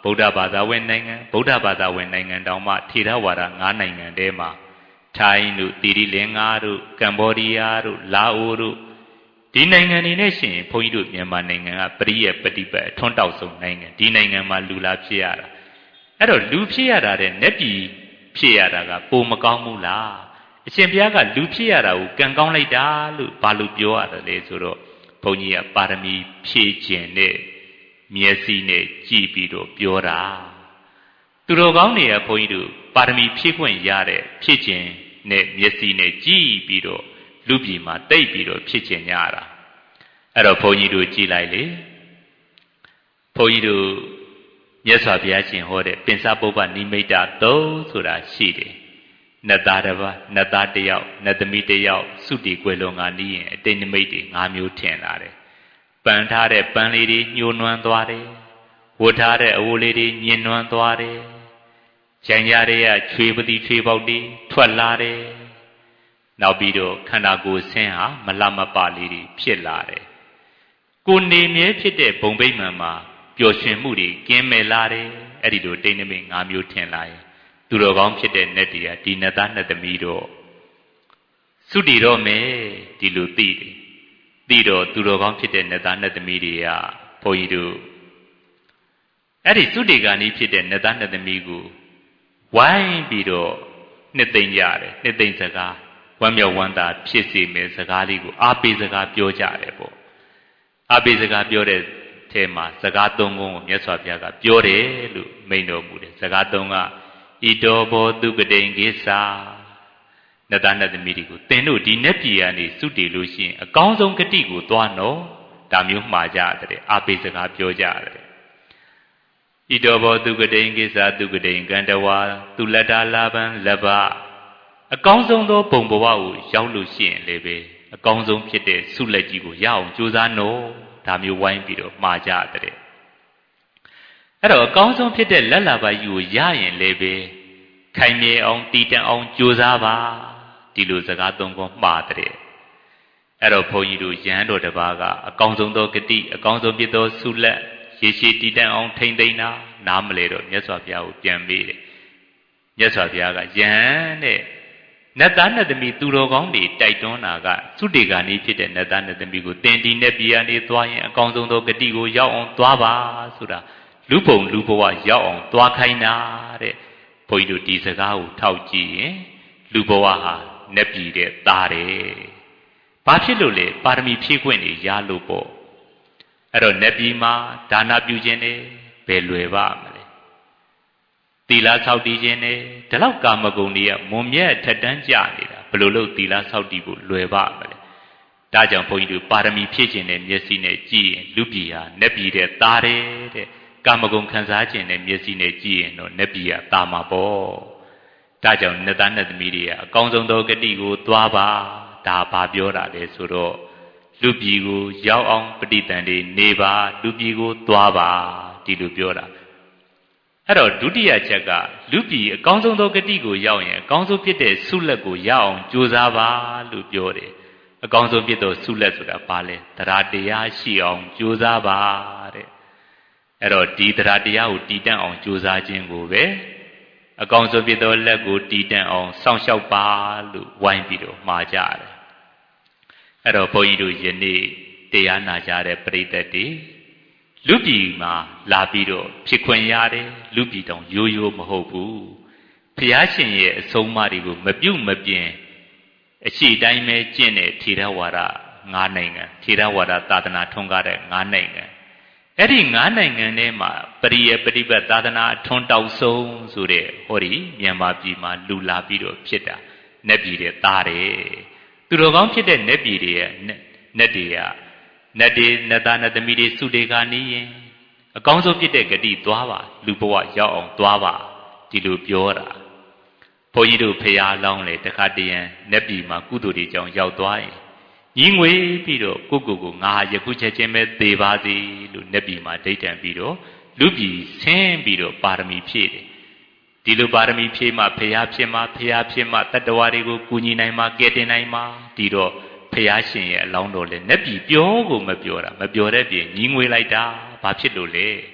ဗုဒ္ဓဘာသာဝင်နိုင်ငံဗုဒ္ဓဘာသာဝင်နိုင်ငံတောင်မှထေရဝါဒ၅နိုင်ငံထဲမှာထိုင်းတို့သီရိလင်္ကာတို့ကမ္ဘောဒီးယားတို့လာအိုတို့ဒီနိုင်ငံတွေနဲ့ရှင်ဘုန်းကြီးတို့မြန်မာနိုင်ငံကပရိယပฏิပတ်အထွန်းတောက်ဆုံးနိုင်ငံဒီနိုင်ငံမှာလူလာဖြစ်ရတာအဲ့တော့လူဖြစ်ရတာတဲ့နတ်ပြည်ဖြစ်ရတာကပိုမကောင်းဘူးလားအရှင်ဘုရားကလူဖြစ်ရတာကိုကံကောင်းလိုက်တာလို့ဘာလို့ပြောရတယ်လဲဆိုတော့ဘုန်းကြီးကပါရမီဖြည့်ခြင်းနဲ့မျက်စိနဲ့ကြည့်ပြီးတော့ပြောတာသူတော်ကောင်းတွေကဘုန်းကြီးတို့ပါရမီဖြည့်ခွင့်ရတဲ့ဖြည့်ခြင်းနဲ့မျက်စိနဲ့ကြည့်ပြီးတော့လူပြည်မှာတိတ်ပြီးတော့ဖြစ်ခြင်းရတာအဲ့တော့ဘုန်းကြီးတို့ကြည်လိုက်လေဘုန်းကြီးတို့မြတ်စွာဘုရားရှင်ဟောတဲ့ပင်စပုပ္ပနိမိတ်တသုံးဆိုတာရှိတယ်နတ်သားတစ်ပါးနတ်သားတစ်ယောက်နတ်သမီးတစ်ယောက်စုတီကွယ်လွန်ကနီးရင်အတိတ်နိမိတ်တွေ၅မျိုးထင်လာတယ်ပန်ထားတဲ့ပန်းလေးတွေညှိုးနွမ်းသွားတယ်ဝတ်ထားတဲ့အဝတ်လေးတွေညင်နွမ်းသွားတယ်ကြံကြတဲ့ချွေပတိချွေပေါက်တွေထွက်လာတယ်နောက်ပြီးတော့ခန္ဓာကိုယ်ဆင်းဟာမလမပလေးတွေဖြစ်လာတယ်ကိုနေမြဲဖြစ်တဲ့ဘုံဗိမာန်မှာပျော်ရွှင်မှုတွေကင်းမဲ့လာတယ်အဲ့ဒီလိုတိတ်နိမိတ်၅မျိုးထင်လာရင်သူတော်ကောင်းဖြစ်တဲ့နတ်တွေကဒီနတ်သားနတ်သမီးတော့သုတိတော့မယ်ဒီလိုသိတယ်သိတော့သူတော်ကောင်းဖြစ်တဲ့နတ်သားနတ်သမီးတွေကဘုန်းကြီးတို့အဲ့ဒီသုတေဂာနီးဖြစ်တဲ့နတ်သားနတ်သမီးကိုဝိုင်းပြီးတော့နှစ်သိမ့်ကြတယ်နှစ်သိမ့်စကားဝမ်းမြောက်ဝမ်းသာဖြစ်စေမယ့်စကားလေးကိုအားပေးစကားပြောကြတယ်ပေါ့အားပေးစကားပြောတဲ့ထဲမှာစကားသုံးခုကိုမြတ်စွာဘုရားကပြောတယ်လို့မိန့်တော်မူတယ်စကားသုံးကဣတောဘောသူကတိန်ကိစ္စနတ်သားနတ်သမီးတွေကိုသင်တို့ဒီနတ်ပြည်ကနေစုတည်လို့ရှိရင်အကောင်းဆုံးဂတိကိုသွားနော်ဒါမျိုးမှားကြတယ်အားပေးစကားပြောကြတယ်ဣတောဘောသူကတိန်ကိစ္စသူကတိန်ကန္တဝါသူလတ္တလာဘံလဘအကောင်းဆုံးသောဘုံဘဝကိုရောက်လို့ရှိရင်လည်းပဲအကောင်းဆုံးဖြစ်တဲ့ဆုလက်ကြီးကိုရအောင်ကြိုးစားနော်ဒါမျိုးဝိုင်းပြီးတော့မှားကြတဲ့အဲ့တော့အကောင်းဆုံးဖြစ်တဲ့လက်လာပါကြီးကိုရရင်လည်းပဲခိုင်မြဲအောင်တည်တံ့အောင်ကြိုးစားပါဒီလိုစကားသုံးခုမှားတဲ့အဲ့တော့ဘုန်းကြီးတို့ယဟန်တော်တစ်ပါးကအကောင်းဆုံးသောဂတိအကောင်းဆုံးဖြစ်သောဆုလက်ရေရှည်တည်တံ့အောင်ထိမ့်သိမ်းတာနားမလဲတော့မြတ်စွာဘုရားကိုပြန်ပေးတယ်မြတ်စွာဘုရားကယဟန်တဲ့နတ်သားနတ်သမီးသူတော်ကောင်းတွေတိုက်တွန်းတာကသုတေဂာနီးဖြစ်တဲ့နတ်သားနတ်သမီးကိုတင်ဒီနဲ့ပြည်ကနေသွားရင်အကောင်းဆုံးသောဂတိကိုရောက်အောင်သွားပါဆိုတာလူပုံလူဘဝရောက်အောင်သွားခိုင်းတာတဲ့ဘုန်းကြီးတို့ဒီစကားကိုထောက်ကြည့်ရင်လူဘဝဟာနတ်ပြည်တဲ့သားတယ်ဘာဖြစ်လို့လဲပါရမီဖြည့်ခွင့်တွေရလို့ပေါ့အဲ့တော့နတ်ပြည်မှာဒါနပြုခြင်းနဲ့ဘယ်လွယ်ပါမလဲသီလဆောက်တည်ခြင်းနဲ့ဒီလောက်ကာမဂုဏ်တွေကမွန်မြတ်ထက်တန်းကြနေတာဘယ်လိုလုပ်သီလဆောက်တည်ဖို့လွယ်ပါမလဲဒါကြောင့်ဘုန်းကြီးတို့ပါရမီဖြည့်ခြင်းနဲ့မျက်စိနဲ့ကြည့်ရင်လူပြည်ဟာနတ်ပြည်တဲ့သားတယ်တဲ့ကာမဂုဏ်ခံစားခြင်းနဲ့မျက်စိနဲ့ကြည့်ရင်တော့နတ်ပြည်ကသားမှာပေါ့ဒါကြောင့်နတ်သားနတ်သမီးတွေကအကောင်းဆုံးသောဂတိကိုသွားပါဒါဘာပြောတာလဲဆိုတော့လူပြည်ကိုရောက်အောင်ပဋိသန္ဓေနေပါလူပြည်ကိုသွားပါဒီလိုပြောတာအဲ့တော့ဒုတိယချက်ကလူပြည်အကောင်းဆုံးသောဂတိကိုရောက်ရင်အကောင်းဆုံးဖြစ်တဲ့ဆုလက်ကိုရအောင်ကြိုးစားပါလို့ပြောတယ်အကောင်းဆုံးဖြစ်သောဆုလက်ဆိုတာဘာလဲတရားတရားရှိအောင်ကြိုးစားပါတဲ့အဲ့တော့ဒီတရားတရားကိုတည်တံ့အောင်ကြိုးစားခြင်းကိုပဲအကောင်းဆုံးဖြစ်သောလက်ကိုတည်တံ့အောင်စောင့်ရှောက်ပါလို့ဝိုင်းပြီးတော့မှာကြတယ်အဲ့တော့ဘုန်းကြီးတို့ယနေ့တရားနာကြတဲ့ပရိသတ်တွေလူပြည်မှာလာပြီးတော့ဖြစ်ခွင့်ရတယ်လူပြည်တောင်ရိုးရိုးမဟုတ်ဘူးဘုရားရှင်ရဲ့အဆုံးအမတွေကိုမပြုတ်မပြင်းအရှိတိုင်းပဲကျင့်တဲ့ထေရဝါဒ၅နိုင်ငံထေရဝါဒသာသနာထွန်းကားတဲ့၅နိုင်ငံအဲ့ဒီ၅နိုင်ငံထဲမှာပရိယပฏิပတ်သာသနာအထွန်းတောက်ဆုံးဆိုတဲ့ဟောဒီမြန်မာပြည်မှာလူလာပြီးတော့ဖြစ်တာနတ်ပြည်တဲ့သားတယ်သူတော်ကောင်းဖြစ်တဲ့နတ်ပြည်တွေရဲ့နတ်တွေကနတ်တွေနတ်သားနတ်သမီးတွေစုတေခါနီးရင်အကောင်းဆုံးဖြစ်တဲ့ဂတိသွားပါလူဘဝရောက်အောင်သွားပါဒီလိုပြောတာဘုန်းကြီးတို့ဖရာလောင်းလေတခါတည်းရန်နတ်ပြည်မှာကုသိုလ်တွေကြောင့်ရောက်သွားရင်ညီငွေပြီးတော့ကိုကိုကိုငါယခုချက်ချင်းပဲသေပါစေလို့နတ်ပြည်မှာဒိဋ္ဌံပြီးတော့လူပြည်ဆင်းပြီးတော့ပါရမီဖြည့်တယ်ဒီလိုပါရမီဖြည့်မှဖရာဖြစ်မှဖရာဖြစ်မှတတ္တဝါတွေကိုကူညီနိုင်မှကယ်တင်နိုင်မှဒီတော့ဖရာရှင်ရဲ့အလောင်းတော်လဲနတ်ပြည်ပြောကိုမပြောတာမပြောတဲ့ပြင်ညီငွေလိုက်တာဘာဖြစ်လို့လဲပါ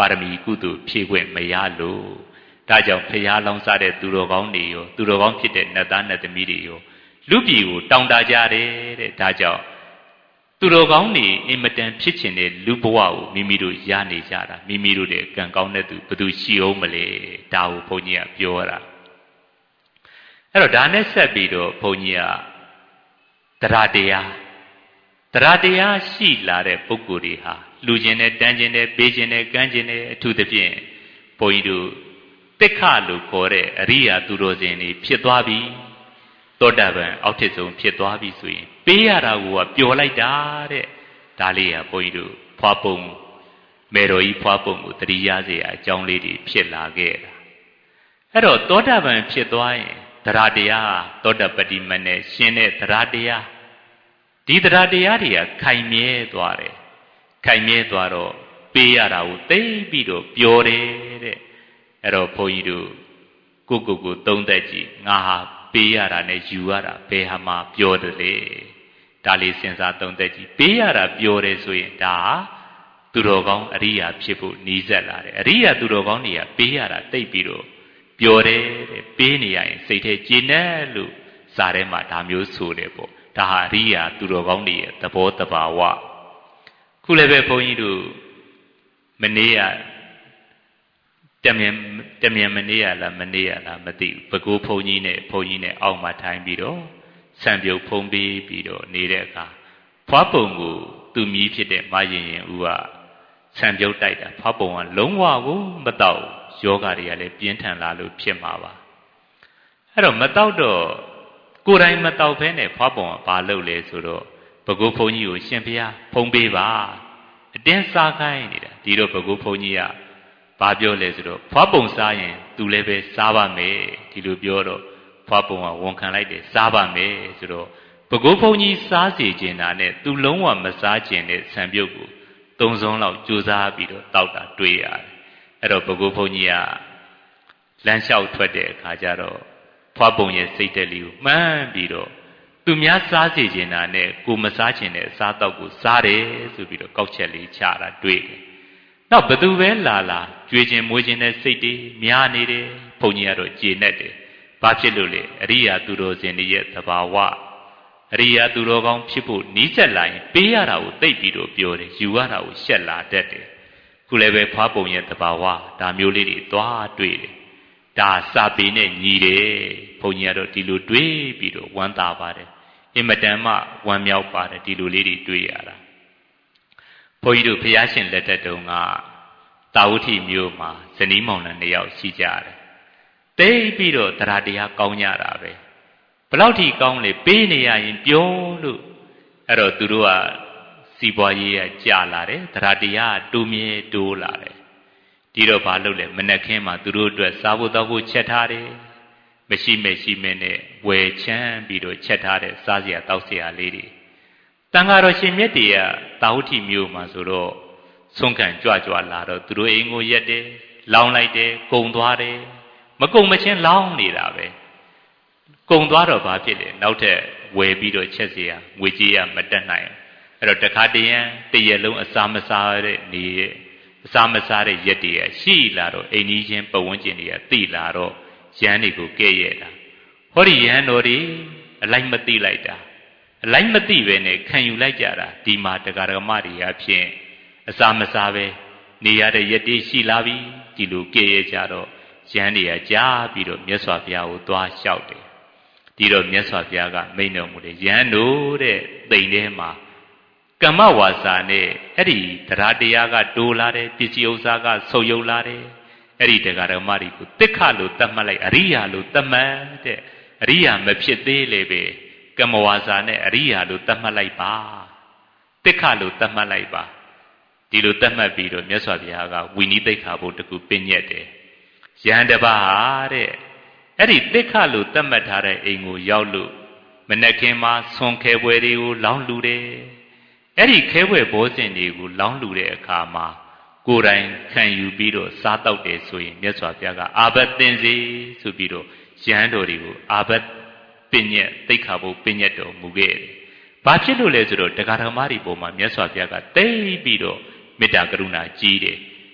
ပါရမီကုသိုလ်ဖြည့်ခွင့်မရလို့ဒါကြောင့်ဖျားလောင်းစားတဲ့သူတော်ကောင်းတွေရောသူတော်ကောင်းဖြစ်တဲ့နတ်သားနတ်သမီးတွေရောလူပြည်ကိုတောင်းတကြတယ်တဲ့ဒါကြောင့်သူတော်ကောင်းတွေအင်မတန်ဖြစ်ချင်တဲ့လူဘဝကိုမိမိတို့ရနေကြတာမိမိတို့ရဲ့ကံကောင်းတဲ့သူဘယ်သူရှိအောင်မလဲဒါကိုဘုန်းကြီးကပြောတာအဲ့တော့ဒါနဲ့ဆက်ပြီးတော့ဘုန်းကြီးကတရားတရားတရားတရားရှိလာတဲ့ပုဂ္ဂိုလ်တွေဟာလူကျင်တဲ့တန်းကျင်တဲ့ပေးကျင်တဲ့ကမ်းကျင်တဲ့အထူးသဖြင့်ဘုန်းကြီးတို့တိက္ခလို့ခေါ်တဲ့အရိယာသူတော်စင်တွေဖြစ်သွားပြီသောတာပန်အောက်ထစ်ဆုံးဖြစ်သွားပြီဆိုရင်ပေးရတာကပျော်လိုက်တာတဲ့ဒါလေးကဘုန်းကြီးတို့ဖွာပုံမေတော်ကြီးဖွာပုံကိုတတိယစေအကြောင်းလေးတွေဖြစ်လာခဲ့တာအဲ့တော့သောတာပန်ဖြစ်သွားရင်တရားတရားသောတပတ္တိမနဲ့ရှင်တဲ့တရားတရားဒီတရားတရားတွေကခိုင်မြဲသွားတယ်ခိုင်မြဲသွားတော့ပေးရတာကိုသိပြီးတော့ပျော်တယ်တဲ့အဲ့တော့ဘုန်းကြီးတို့ကိုကိုကိုသုံးသက်ကြည့်ငါဟာပေးရတာနဲ့ယူရတာဘယ်ဟာမှပျော်တယ်လေဒါလေးစဉ်းစားသုံးသက်ကြည့်ပေးရတာပျော်တယ်ဆိုရင်ဒါသူတော်ကောင်းအရိယာဖြစ်ဖို့နီးစပ်လာတယ်အရိယာသူတော်ကောင်းတွေကပေးရတာသိပြီးတော့ပျော်တယ်တဲ့ပေးနေရရင်စိတ်ထဲကျေနပ်လို့စာထဲမှာဒါမျိုးဆိုတယ်ပေါ့ဒါဟာအရိယာသူတော်ကောင်းတွေရဲ့သဘောတဘာဝခုလည်းပဲဘုန်းကြီးတို့မနေ့ကတမြန်တမြန်မနေ့ရလားမနေ့ရလားမသိဘူးဘကိုးဘုန်းကြီးနဲ့ဘုန်းကြီးနဲ့အောက်မှာထိုင်ပြီးတော့ဆံပြုတ်ဖုံးပေးပြီးတော့နေတဲ့အခါဖွားပုံကိုသူမြည်ဖြစ်တဲ့မရင်ရင်ဦးကဆံပြုတ်တိုက်တာဖွားပုံကလုံးဝကိုမတော့ယောဂတွေကလည်းပြင်းထန်လာလို့ဖြစ်မှာပါအဲ့တော့မတော့တော့ကိုယ်တိုင်မတော့ဖဲနဲ့ဖွားပုံကဘာလုပ်လဲဆိုတော့ဘကိုးဘုန်းကြီးကိုရှင်ဘုရားဖုံးပေးပါအတင်းစားခိုင်းနေတာဒီတော့ဘကိုးဘုန်းကြီးကဘာပြောလဲဆိုတော့ဖွားပုံစားရင်သူလည်းပဲစားပါမယ်ဒီလိုပြောတော့ဖွားပုံကဝန်ခံလိုက်တယ်စားပါမယ်ဆိုတော့ဘကိုးဘုန်းကြီးစားစီကျင်တာနဲ့သူလုံးဝမစားကျင်တဲ့ဆံပြုတ်ကိုသုံးစုံလောက်ကြိုးစားပြီးတော့တောက်တာတွေ့ရတယ်အဲ့တော့ဘကိုးဘုန်းကြီးကလမ်းလျှောက်ထွက်တဲ့အခါကျတော့ဖွားပုံရဲ့စိတ်တက်လေးကိုမှန်းပြီးတော့သူများစားစီကျင်တာနဲ့ကိုမစားကျင်တဲ့အစားတောက်ကိုစားတယ်ဆိုပြီးတော့ကောက်ချက်လေးချတာတွေ့တယ်နောက်ဘသူပဲလာလာကြွေခြင်းမွေးခြင်းတဲ့စိတ်တွေများနေတယ်ဘုန်းကြီးကတော့ကျေနပ်တယ်ဘာဖြစ်လို့လဲအရိယာသူတော်စင်တွေရဲ့သဘာဝအရိယာသူတော်ကောင်းဖြစ်ဖို့နီးစပ်လာရင်ပေးရတာကိုသိပြီးတော့ပြောတယ်ယူရတာကိုရှက်လာတတ်တယ်ခုလည်းပဲဖွားပုံရဲ့သဘာဝဒါမျိုးလေးတွေသွားတွေ့တယ်ဒါစာပေနဲ့ညီတယ်ဘုန်းကြီးကတော့ဒီလိုတွေးပြီးတော့ဝမ်းသာပါတယ်အင်မတန်မှဝမ်းမြောက်ပါတယ်ဒီလိုလေးတွေတွေးရတာဘုန်းကြီးတို့ဘုရားရှင်လက်ထက်တုန်းကတာဝတိမြို့မှာဇနီးမောင်နှံနှစ်ယောက်ရှိကြတယ်တိတ်ပြီးတော့တရားတရားကောင်းကြတာပဲဘလောက်ထိကောင်းလဲပေးနေရရင်ပြောလို့အဲ့တော့သူတို့ကစီးပွားရေးကကြာလာတယ်တရားတရားတိုးမြဲတိုးလာတယ်ဒီတော့ဘာလုပ်လဲမနှက်ခင်းမှာသူတို့အတွက်စားဖို့တောက်ဖို့ချက်ထားတယ်မရှိမရှိမဲနဲ့ဝယ်ချမ်းပြီးတော့ချက်ထားတဲ့စားစရာတောက်စရာလေးတွေတန်ဃာတော်ရှင်မြတ်တွေကတာဝတိမြို့မှာဆိုတော့ဆုံးခံကြွကြွလာတော့သူတို့အိမ်ကိုရက်တယ်လောင်းလိုက်တယ်ကုံသွားတယ်မကုံမချင်းလောင်းနေတာပဲကုံသွားတော့ဘာဖြစ်လဲနောက်ထပ်ဝယ်ပြီးတော့ချက်စရာငွေကြေးရမတက်နိုင်အဲ့တော့တခါတရံတရက်လုံးအစာမစားတဲ့နေအစာမစားတဲ့ရက်တည်းရှိလာတော့အိမ်ကြီးချင်းပဝန်းကျင်တွေကတိလာတော့ရန်တွေကိုကဲ့ရဲ့တာဟောဒီရန်တော်တွေအလိုက်မသိလိုက်တာအလိုက်မသိပဲနဲ့ခံယူလိုက်ကြတာဒီမှာတရားဓမ္မတွေအဖြစ်အစာမစားပဲနေရတဲ့ရက်တည်းရှိလာပြီဒီလိုကဲ့ရဲ့ကြတော့ရန်တွေကကြားပြီးတော့မြတ်စွာဘုရားကိုသွားလျှောက်တယ်ဒီတော့မြတ်စွာဘုရားကမိန့်တော်မူတယ်ရန်တို့တဲ့တိမ်ထဲမှာကမ္မဝါစာနဲ့အဲ့ဒီတရားတရားကတိုးလာတယ်ပစ္စည်းဥစ္စာကဆုပ်ယုပ်လာတယ်အဲ့ဒီတရားဓမ္မတွေကိုတိက္ခလို့သတ်မှတ်လိုက်အရိယာလို့သတ်မှတ်တဲ့အရိယာမဖြစ်သေးလေပဲကမ္မဝါစာနဲ့အရိယာလို့သတ်မှတ်လိုက်ပါတိက္ခလို့သတ်မှတ်လိုက်ပါဒီလိုသတ်မှတ်ပြီးတော့မြတ်စွာဘုရားကဝိနည်းသိက္ခာဘုတ်တကူပညက်တယ်ယဟန်တပါးဟာတဲ့အဲ့ဒီတိက္ခလို့သတ်မှတ်ထားတဲ့အိမ်ကိုရောက်လို့မနက်ခင်းမှာဆွန်ခဲပွဲတွေကိုလောင်းလူတယ်အဲ့ဒီခဲပွဲဘောဇင်တွေကိုလောင်းလူတဲ့အခါမှာကိုယ်တိုင်ခံယူပြီးတော့စားတောက်တယ်ဆိုရင်မြတ်စွာဘုရားကအာဘတ်သင်စေဆိုပြီးတော့ယဟန်တော်တွေကိုအာဘတ်ပညက်သိက္ခာဘုတ်ပညက်တော်မူခဲ့တယ်။ဘာဖြစ်လို့လဲဆိုတော့တရားဓမ္မတွေပေါ်မှာမြတ်စွာဘုရားကတိတ်ပြီးတော့မေတ္တာကရုဏာကြီးတယ်။ဒ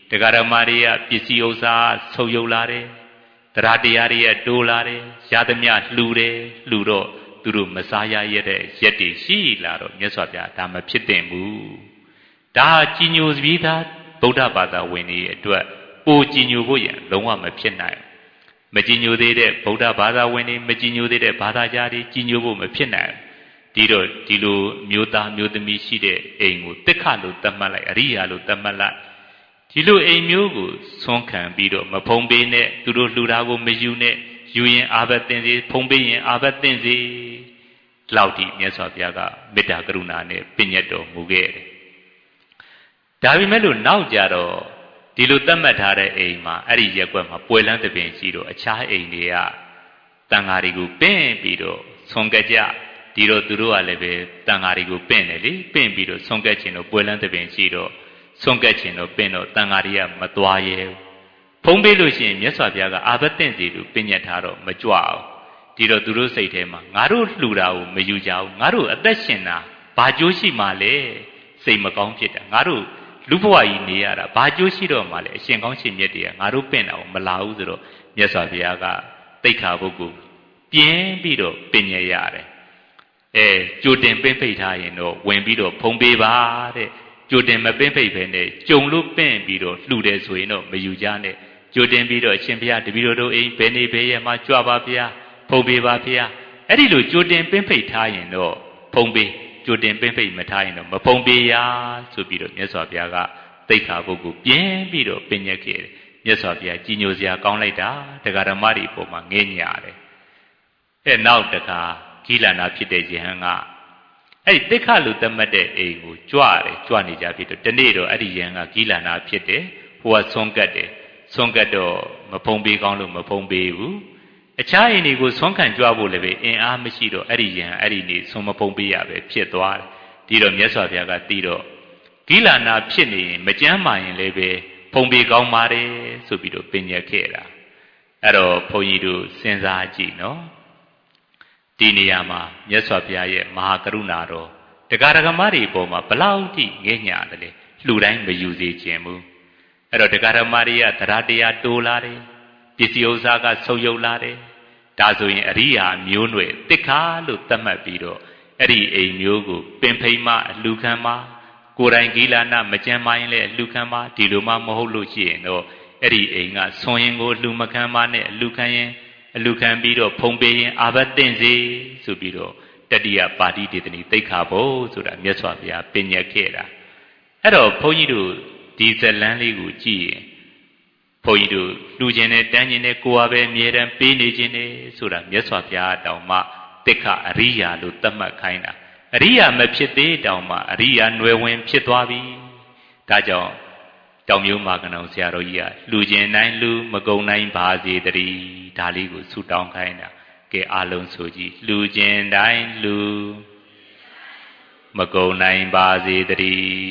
တရားဓမ္မတွေကပစ္စည်းဥစ္စာဆုပ်ယုပ်လာတယ်တရားတရားတွေကတိုးလာတယ်ရသမျှလှူတယ်လှူတော့သူတို့မစားရရတဲ့ရက်တွေရှိလာတော့မြတ်စွာဘုရားဒါမဖြစ်သင့်ဘူးဒါကြီးညိုစပြီးသားဗုဒ္ဓဘာသာဝင်တွေအတွက်ပိုကြီးညိုဖို့ရလုံးဝမဖြစ်နိုင်မကြီးညိုသေးတဲ့ဗုဒ္ဓဘာသာဝင်တွေမကြီးညိုသေးတဲ့ဘာသာကြားတွေကြီးညိုဖို့မဖြစ်နိုင်ဒီတော့ဒီလိုမျိုးသားမျိုးသမီးရှိတဲ့အိမ်ကိုတစ်ခါလို့သတ်မှတ်လိုက်အရိယာလို့သတ်မှတ်လိုက်ဒီလိုအိမ်မျိုးကိုဆွမ်းခံပြီးတော့မဖုံးပေးနဲ့သူတို့လှူတာကိုမယူနဲ့ယူရင်အာဘတ်တင်စေဖုံးပေးရင်အာဘတ်တင်စေလောက်ဒီမြတ်စွာဘုရားကမေတ္တာကရုဏာနဲ့ပညတ်တော်မူခဲ့တယ်ဒါပေမဲ့လို့နောက်ကြတော့ဒီလိုသတ်မှတ်ထားတဲ့အိမ်မှာအဲ့ဒီရက်ွက်မှာပွဲလန်းသပင်ရှိတော့အခြားအိမ်တွေကတန်ဃာတွေကိုပင့်ပြီးတော့ဆွမ်းကကြဒီတော့သူတို့ကလည်းပဲတန်ဃာတွေကိုပင့်တယ်လေပင့်ပြီးတော့ဆွမ်းကခြင်းတော့ပွဲလန်းသပင်ရှိတော့ဆွန့်ကက်ခြင်းတော့ပင့်တော့တန်ဃာတွေကမသွားရဲဘူးဖုံးပေးလို့ရှိရင်မြတ်စွာဘုရားကအာဘတ်င့်စီလို့ပညတ်ထားတော့မကြွအောင်ဒီတော့သူတို့စိတ်ထဲမှာငါတို့လှူတာကိုမယူကြဘူးငါတို့အသက်ရှင်တာဘာကျိုးရှိမှလဲစိတ်မကောင်းဖြစ်တာငါတို့လူဘဝကြီးနေရတာဘာကျိုးရှိတော့မှလဲအရှင်ကောင်းရှင်မြတ်တွေကငါတို့ပင့်တာကိုမလာဘူးဆိုတော့မြတ်စွာဘုရားကတိတ်ခါပုဂ္ဂိုလ်ပြင်းပြီးတော့ပညတ်ရတယ်အဲကြိုတင်ပင့်ဖိတ်ထားရင်တော့ဝင်ပြီးတော့ဖုံးပေးပါတဲ့ကြိုတင်မပင့်ဖိတ်ပဲနဲ့ကြုံလို့ပင့်ပြီးတော့လှူတယ်ဆိုရင်တော့မယူကြနဲ့ကြိုတင်ပြီးတော့အရှင်ဘုရားတပည့်တော်တို့အိမ်ဘယ်နေဘယ်ရက်မှာကြွပါဗျာဖုံးပေးပါဗျာအဲ့ဒီလိုကြိုတင်ပင့်ဖိတ်ထားရင်တော့ဖုံးပေးကြိုတင်ပင့်ဖိတ်မထားရင်တော့မဖုံးပေးရဆိုပြီးတော့မြတ်စွာဘုရားကတိတ်ခါပုဂ္ဂိုလ်ပြင်းပြီးတော့ပညတ်ခဲ့တယ်မြတ်စွာဘုရားကြီးညိုစရာကောင်းလိုက်တာတရားဓမ္မတွေအပေါ်မှာငဲ့ညာတယ်အဲနောက်တခါဂိလနာဖြစ်တဲ့ယဟန်ကအဲ့ဒီတိခလူသတ်မှတ်တဲ့အိမ်ကိုကြွတယ်ကြွနေကြပြီတော့ဒီနေ့တော့အဲ့ဒီယဟန်ကဂိလနာဖြစ်တယ်ဟိုကဆွန့်ကတ်တယ်ဆွန့်ကတ်တော့မဖုံးပေးကောင်းလို့မဖုံးပေးဘူးအခြားအိမ်တွေကိုဆွန့်ခံကြွဖို့လည်းပဲအင်အားမရှိတော့အဲ့ဒီယဟန်အဲ့ဒီနေ့ဆွန့်မဖုံးပေးရပဲဖြစ်သွားတယ်ဒီတော့မြတ်စွာဘုရားကသိတော့ဂိလနာဖြစ်နေရင်မကြမ်းမာရင်လည်းပဲဖုံးပေးကောင်းပါတယ်ဆိုပြီးတော့ပညတ်ခဲ့တာအဲ့တော့ဘုန်းကြီးတို့စဉ်းစားကြည့်နော်ဒီနေရာမှာမြတ်စွာဘုရားရဲ့မဟာကရုဏာတော်တရားဓမ္မတွေအပေါ်မှာဘလောက်ထိငဲ့ညာတယ်လေလှူတိုင်းမယူစေခြင်းဘူးအဲ့တော့တရားဓမ္မတွေကသရတရားတိုးလာတယ်ပစ္စည်းဥစ္စာကဆုပ်ယုပ်လာတယ်ဒါဆိုရင်အရိယာမျိုးနွယ်တိခါလို့သတ်မှတ်ပြီးတော့အဲ့ဒီအိမ်မျိုးကိုပင်ဖိမအလှခံမှာကိုယ်တိုင်ဂိလနာမကြမ်းမရင်လည်းအလှခံမှာဒီလိုမှမဟုတ်လို့ရှိရင်တော့အဲ့ဒီအိမ်ကဆွန်ရင်ကိုလှူမခံပါနဲ့အလှခံရင်အလူခံပြီးတော့ဖုံးပေးရင်အာဘတ်င့်စေဆိုပြီးတော့တတိယပါဠိတေသနီသိက္ခာပုဒ်ဆိုတာမြတ်စွာဘုရားပညတ်ခဲ့တာအဲ့တော့ဘုန်းကြီးတို့ဒီဇလန်းလေးကိုကြည့်ရင်ဘုန်းကြီးတို့လှူခြင်းနဲ့တန်းခြင်းနဲ့ကိုယ်ဟာပဲအမြဲတမ်းပေးနေခြင်းနဲ့ဆိုတာမြတ်စွာဘုရားတောင်မှတိက္ခအရိယာလို့သတ်မှတ်ခိုင်းတာအရိယာမဖြစ်သေးတောင်မှအရိယာနွယ်ဝင်ဖြစ်သွားပြီဒါကြောင့်တောင်မျိုးမာကနောင်ဆရာတော်ကြီးကလှူခြင်းတိုင်းလှူမကုန်နိုင်ပါစေတည်းဒါလေးကိုဆုတောင်းခိုင်းတာကဲအားလုံးဆိုကြည့်လှူခြင်းတိုင်းလှူမကုန်နိုင်ပါစေတည်း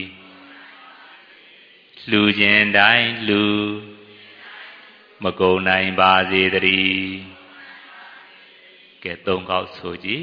လှူခြင်းတိုင်းလှူမကုန်နိုင်ပါစေတည်းကဲသုံးခေါက်ဆိုကြည့်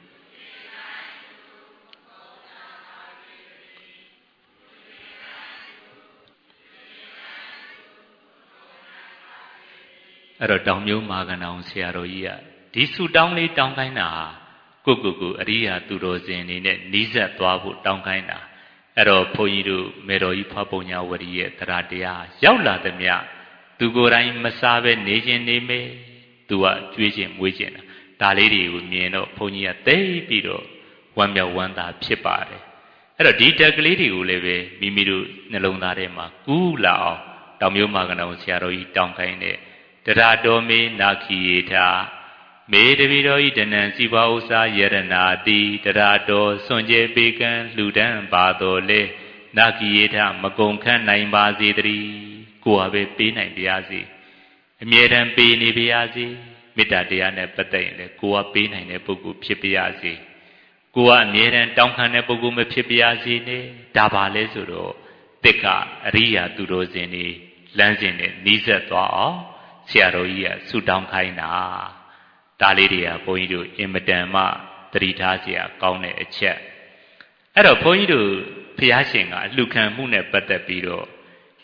အဲ့တော့တောင်မျိုးမာကနောင်ဆရာတော်ကြီးကဒီဆုတောင်းလေးတောင်းခိုင်းတာကိုကိုကိုအရိယာသူတော်စင်အနေနဲ့နီးစပ်သွားဖို့တောင်းခိုင်းတာအဲ့တော့ဘုန်းကြီးတို့မေတော်ကြီးဖပုံညာဝရီရဲ့တရားတရားရောက်လာသည်မြသူကိုယ်တိုင်မစားပဲနေခြင်းနေမေသူကကြွေးခြင်းမွေးခြင်းဒါလေးတွေကိုမြင်တော့ဘုန်းကြီးကသိပြီးတော့ဝမ်းမြောက်ဝမ်းသာဖြစ်ပါတယ်အဲ့တော့ဒီတက်ကလေးတွေကိုလည်းပဲမိမိတို့နှလုံးသားထဲမှာကူးလာအောင်တောင်မျိုးမာကနောင်ဆရာတော်ကြီးတောင်းခိုင်းတဲ့တရားတော်မေနာခိယေထာမေတပိတော်ဤတဏံစီပါဥစ္စာယရနာတိတရားတော်စွန့်ကြဲပေကံလှူဒန်းပါတော်လေနာခိယေထာမကုံခန့်နိုင်ပါစေတည်းကိုယ်ဟာပဲပေးနိုင်ပါစေအမြဲတမ်းပေးနေပါစေမေတ္တာတရားနဲ့ပတ်သက်ရင်လည်းကိုယ်ဟာပေးနိုင်တဲ့ပုဂ္ဂိုလ်ဖြစ်ပါစေကိုယ်ကအမြဲတမ်းတောင်းခံတဲ့ပုဂ္ဂိုလ်မဖြစ်ပါစေနဲ့ဒါပါလဲဆိုတော့တိက္ခအရိယာသူတော်စင်တွေလမ်းစဉ်နဲ့နီးစပ်သွားအောင်ဆရာတော်ကြီးကဆုတောင်းခိုင်းတာဒါလေးတွေကဘုန်းကြီးတို့အင်မတန်မှသတိထားစရာကောင်းတဲ့အချက်အဲ့တော့ဘုန်းကြီးတို့ဘုရားရှင်ကအလှခံမှုနဲ့ပတ်သက်ပြီးတော့တ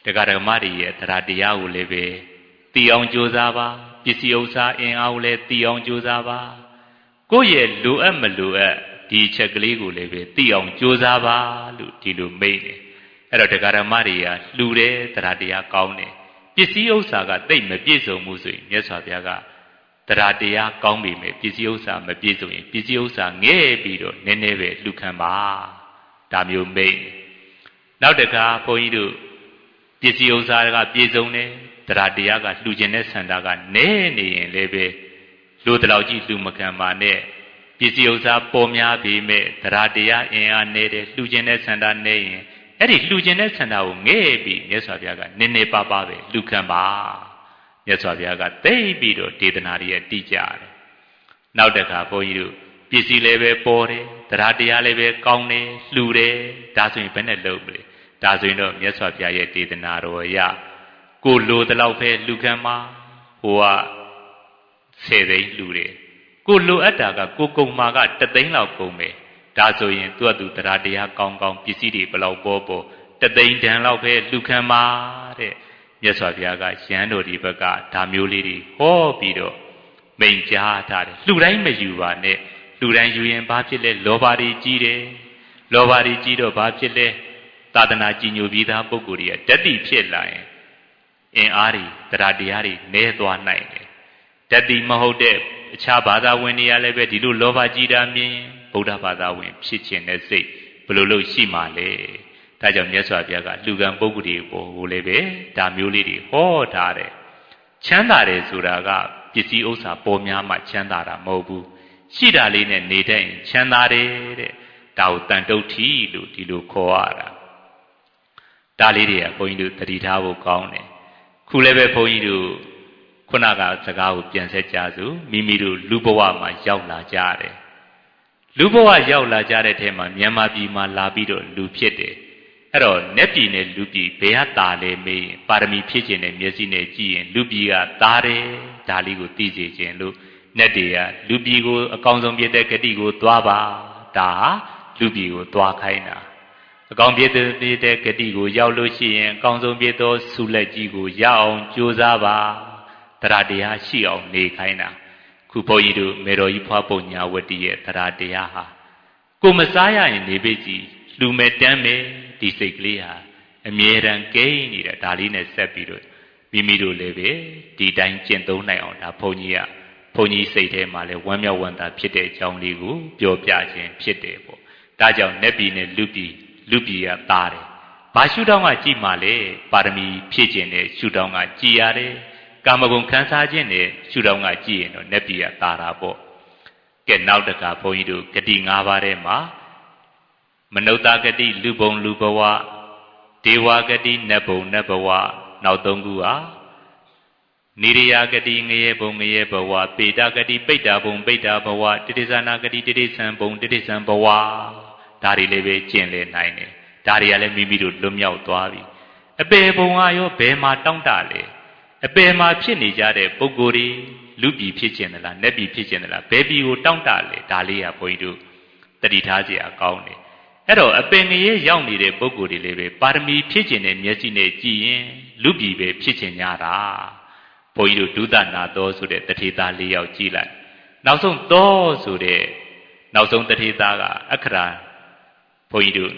ကာဓမ္မတွေရဲ့တရားတရားကိုလည်းပဲသိအောင်ကြိုးစားပါပစ္စည်းဥစ္စာအင်အားကိုလည်းသိအောင်ကြိုးစားပါကိုယ့်ရဲ့လိုအပ်မလိုအပ်ဒီချက်ကလေးကိုလည်းပဲသိအောင်ကြိုးစားပါလို့ဒီလိုမိတ်တယ်အဲ့တော့တရားဓမ္မတွေကလှူတယ်တရားတရားကောင်းတယ်ပစ္စည်းဥစ္စာကသိမ့်မပြည့်စုံမှုဆိုရင်မြတ်စွာဘုရားကတရားတရားကောင်းပြီမယ်ပစ္စည်းဥစ္စာမပြည့်စုံရင်ပစ္စည်းဥစ္စာငဲ့ပြီးတော့နည်းနည်းပဲလှူခံပါဒါမျိုးမိတ်နောက်တခါဘုန်းကြီးတို့ပစ္စည်းဥစ္စာကပြည့်စုံတယ်တရားတရားကလှူခြင်းတဲ့ဆန္ဒကနည်းနေရင်လည်းပဲလူတလောက်ကြီးလှူမခံပါနဲ့ပစ္စည်းဥစ္စာပေါ်များပြီမဲ့တရားတရားအင်အားနေတယ်လှူခြင်းတဲ့ဆန္ဒနေရင်အဲ့ဒီလှူခြင်းတဲ့ဆန္ဒကိုငဲ့ပြီးမြတ်စွာဘုရားကနည်းနည်းပါးပါးပဲလှူခံပါမြတ်စွာဘုရားကသိပြီးတော့ဒေသနာတွေအတိကြတယ်နောက်တခါဘုန်းကြီးတို့ပစ္စည်းလည်းပဲပေါ်တယ်တရားတရားလည်းပဲကောင်းတယ်လှူတယ်ဒါဆိုရင်ဘယ်နဲ့လုပ်မလဲဒါဆိုရင်တော့မြတ်စွာဘုရားရဲ့ဒေသနာတော်အရကိုလိုတလောက်ပဲလှူခံပါဟိုကဆယ်သိန်းလှူတယ်ကိုလိုအပ်တာကကိုကုံမာကတသိန်းလောက်ကုန်မယ်ဒါဆိုရင်သူ့အတူတရားတရားကောင်းကောင်းပစ္စည်းတွေဘလောက်ပေါ်ပေါ်တသိန်းတန်လောက်ပဲလှူခံပါတဲ့မြတ်စွာဘုရားကရဟန်းတော်ဒီဘက်ကဒါမျိုးလေးတွေဟောပြီးတော့မိန့်ကြားထားတယ်လှူတိုင်းမယူပါနဲ့လှူတိုင်းယူရင်ဘာဖြစ်လဲလောဘတွေကြီးတယ်လောဘတွေကြီးတော့ဘာဖြစ်လဲသာသနာကြီးညိုပြီးသားပုဂ္ဂိုလ်တွေကဓာတိဖြစ်လာရင်အင်အားတွေတရားတရားတွေနည်းသွားနိုင်တယ်ဓာတိမဟုတ်တဲ့အခြားဘာသာဝင်တွေကလည်းပဲဒီလိုလောဘကြီးတာမြင်ဗုဒ္ဓဘာသာဝင်ဖြစ်ခြင်းတဲ့စိတ်ဘယ်လိုလုပ်ရှိမှလဲဒါကြောင့်မြတ်စွာဘုရားကလူကံပုဂ္ဂိုလ်တွေကိုလည်းပဲဒါမျိုးလေးတွေဟောထားတယ်ချမ်းသာတယ်ဆိုတာကပစ္စည်းဥစ္စာပေါ်များမှချမ်းသာတာမဟုတ်ဘူးရှိတာလေးနဲ့နေတဲ့ရင်ချမ်းသာတယ်တဲ့ဒါကိုတန်တုဋ္ဌိလို့ဒီလိုခေါ်ရတာဒါလေးတွေကဘုန်းကြီးတို့သတိထားဖို့ကောင်းတယ်ခုလည်းပဲဘုန်းကြီးတို့ခုနကစကားကိုပြန်ဆက်ကြစို့မိမိတို့လူဘဝမှာရောက်လာကြတယ်လူဘဝရောက်လာကြတဲ့ထဲမှာမြန်မာပြည်မှာလာပြီးတော့လူဖြစ်တယ်အဲ့တော့နက်ပြည်နဲ့လူပြည်ဘယ်ဟာတာလဲမေးရင်ပါရမီဖြစ်ခြင်းနဲ့မျက်စိနဲ့ကြည့်ရင်လူပြည်ကတာတယ်ဒါလေးကိုသိစေခြင်းလို့နက်တွေကလူပြည်ကိုအကောင်းဆုံးပြတဲ့ဂတိကိုသွားပါဒါဟာလူပြည်ကိုသွားခိုင်းတာအကောင်းပြတဲ့ပြတဲ့ဂတိကိုရောက်လို့ရှိရင်အကောင်းဆုံးပြသောဆုလက်ကြီးကိုရအောင်ကြိုးစားပါတရားတရားရှိအောင်နေခိုင်းတာခုဘုန်းကြီးတို့မေတော်ကြီးဖွားပုံညာဝတ္တိရဲ့တရားတရားဟာကိုမစားရရင်နေပေစီလူမဲ့တမ်းမယ်ဒီစိတ်ကလေးဟာအမြဲတမ်းကိန်းနေတာဒါလေးနဲ့ဆက်ပြီးတော့မိမိတို့လည်းပဲဒီတိုင်းကျင့်သုံးနိုင်အောင်ဒါဘုန်းကြီးကဘုန်းကြီးစိတ်ထဲမှာလည်းဝမ်းမြောက်ဝမ်းသာဖြစ်တဲ့အကြောင်းလေးကိုပြောပြခြင်းဖြစ်တယ်ပေါ့ဒါကြောင့်နတ်ပြည်နဲ့လူပြည်လူပြည်ကသားတယ်ဘာရှုထောင့်ကကြည်မှလဲပါရမီဖြည့်ခြင်းနဲ့ရှုထောင့်ကကြည်ရတယ်ကာမဂုဏ်ခံစားခြင်းနဲ့ရှုထောင့်ကကြည်ရင်တော့နတ်ပြည်ကသားတာပေါ့ကဲနောက်တကဘုန်းကြီးတို့ဂတိ၅ပါးထဲမှာမနုဿဂတိလူဘုံလူဘဝဒေဝဂတိနတ်ဘုံနတ်ဘဝနောက်သုံးခုဟာနိရိယဂတိငရေဘုံငရေဘဝပေတဂတိပိဋ္ဌာဘုံပိဋ္ဌာဘဝတိတိဇာနာဂတိတိတိဆံဘုံတိတိဆံဘဝဒါတွေလည်းပဲကျင့်လေနိုင်တယ်ဒါတွေကလည်းမိမိတို့လွတ်မြောက်သွားပြီအပေဘုံကရောဘယ်မှာတောင့်တလဲအပေမှာဖြစ်နေကြတဲ့ပုဂ္ဂိုလ်တွေလူပြည်ဖြစ်ခြင်းသလားနတ်ပြည်ဖြစ်ခြင်းသလားဘယ်ပြည်ကိုတောင့်တလဲဒါလေးကဘုန်းကြီးတို့တတိထားစရာကောင်းတယ်အဲ့တော့အပင်ငရေရောက်နေတဲ့ပုဂ္ဂိုလ်တွေလည်းပဲပါရမီဖြစ်ခြင်းနဲ့မျက်စိနဲ့ကြည့်ရင်လူပြည်ပဲဖြစ်ခြင်း냐တာဘုန်းကြီးတို့ဒုသနာတော်ဆိုတဲ့တထေသားလေးယောက်ကြည့်လိုက်နောက်ဆုံးတော်ဆိုတဲ့နောက်ဆုံးတထေသားကအခရာဘုန်းကြီးတို့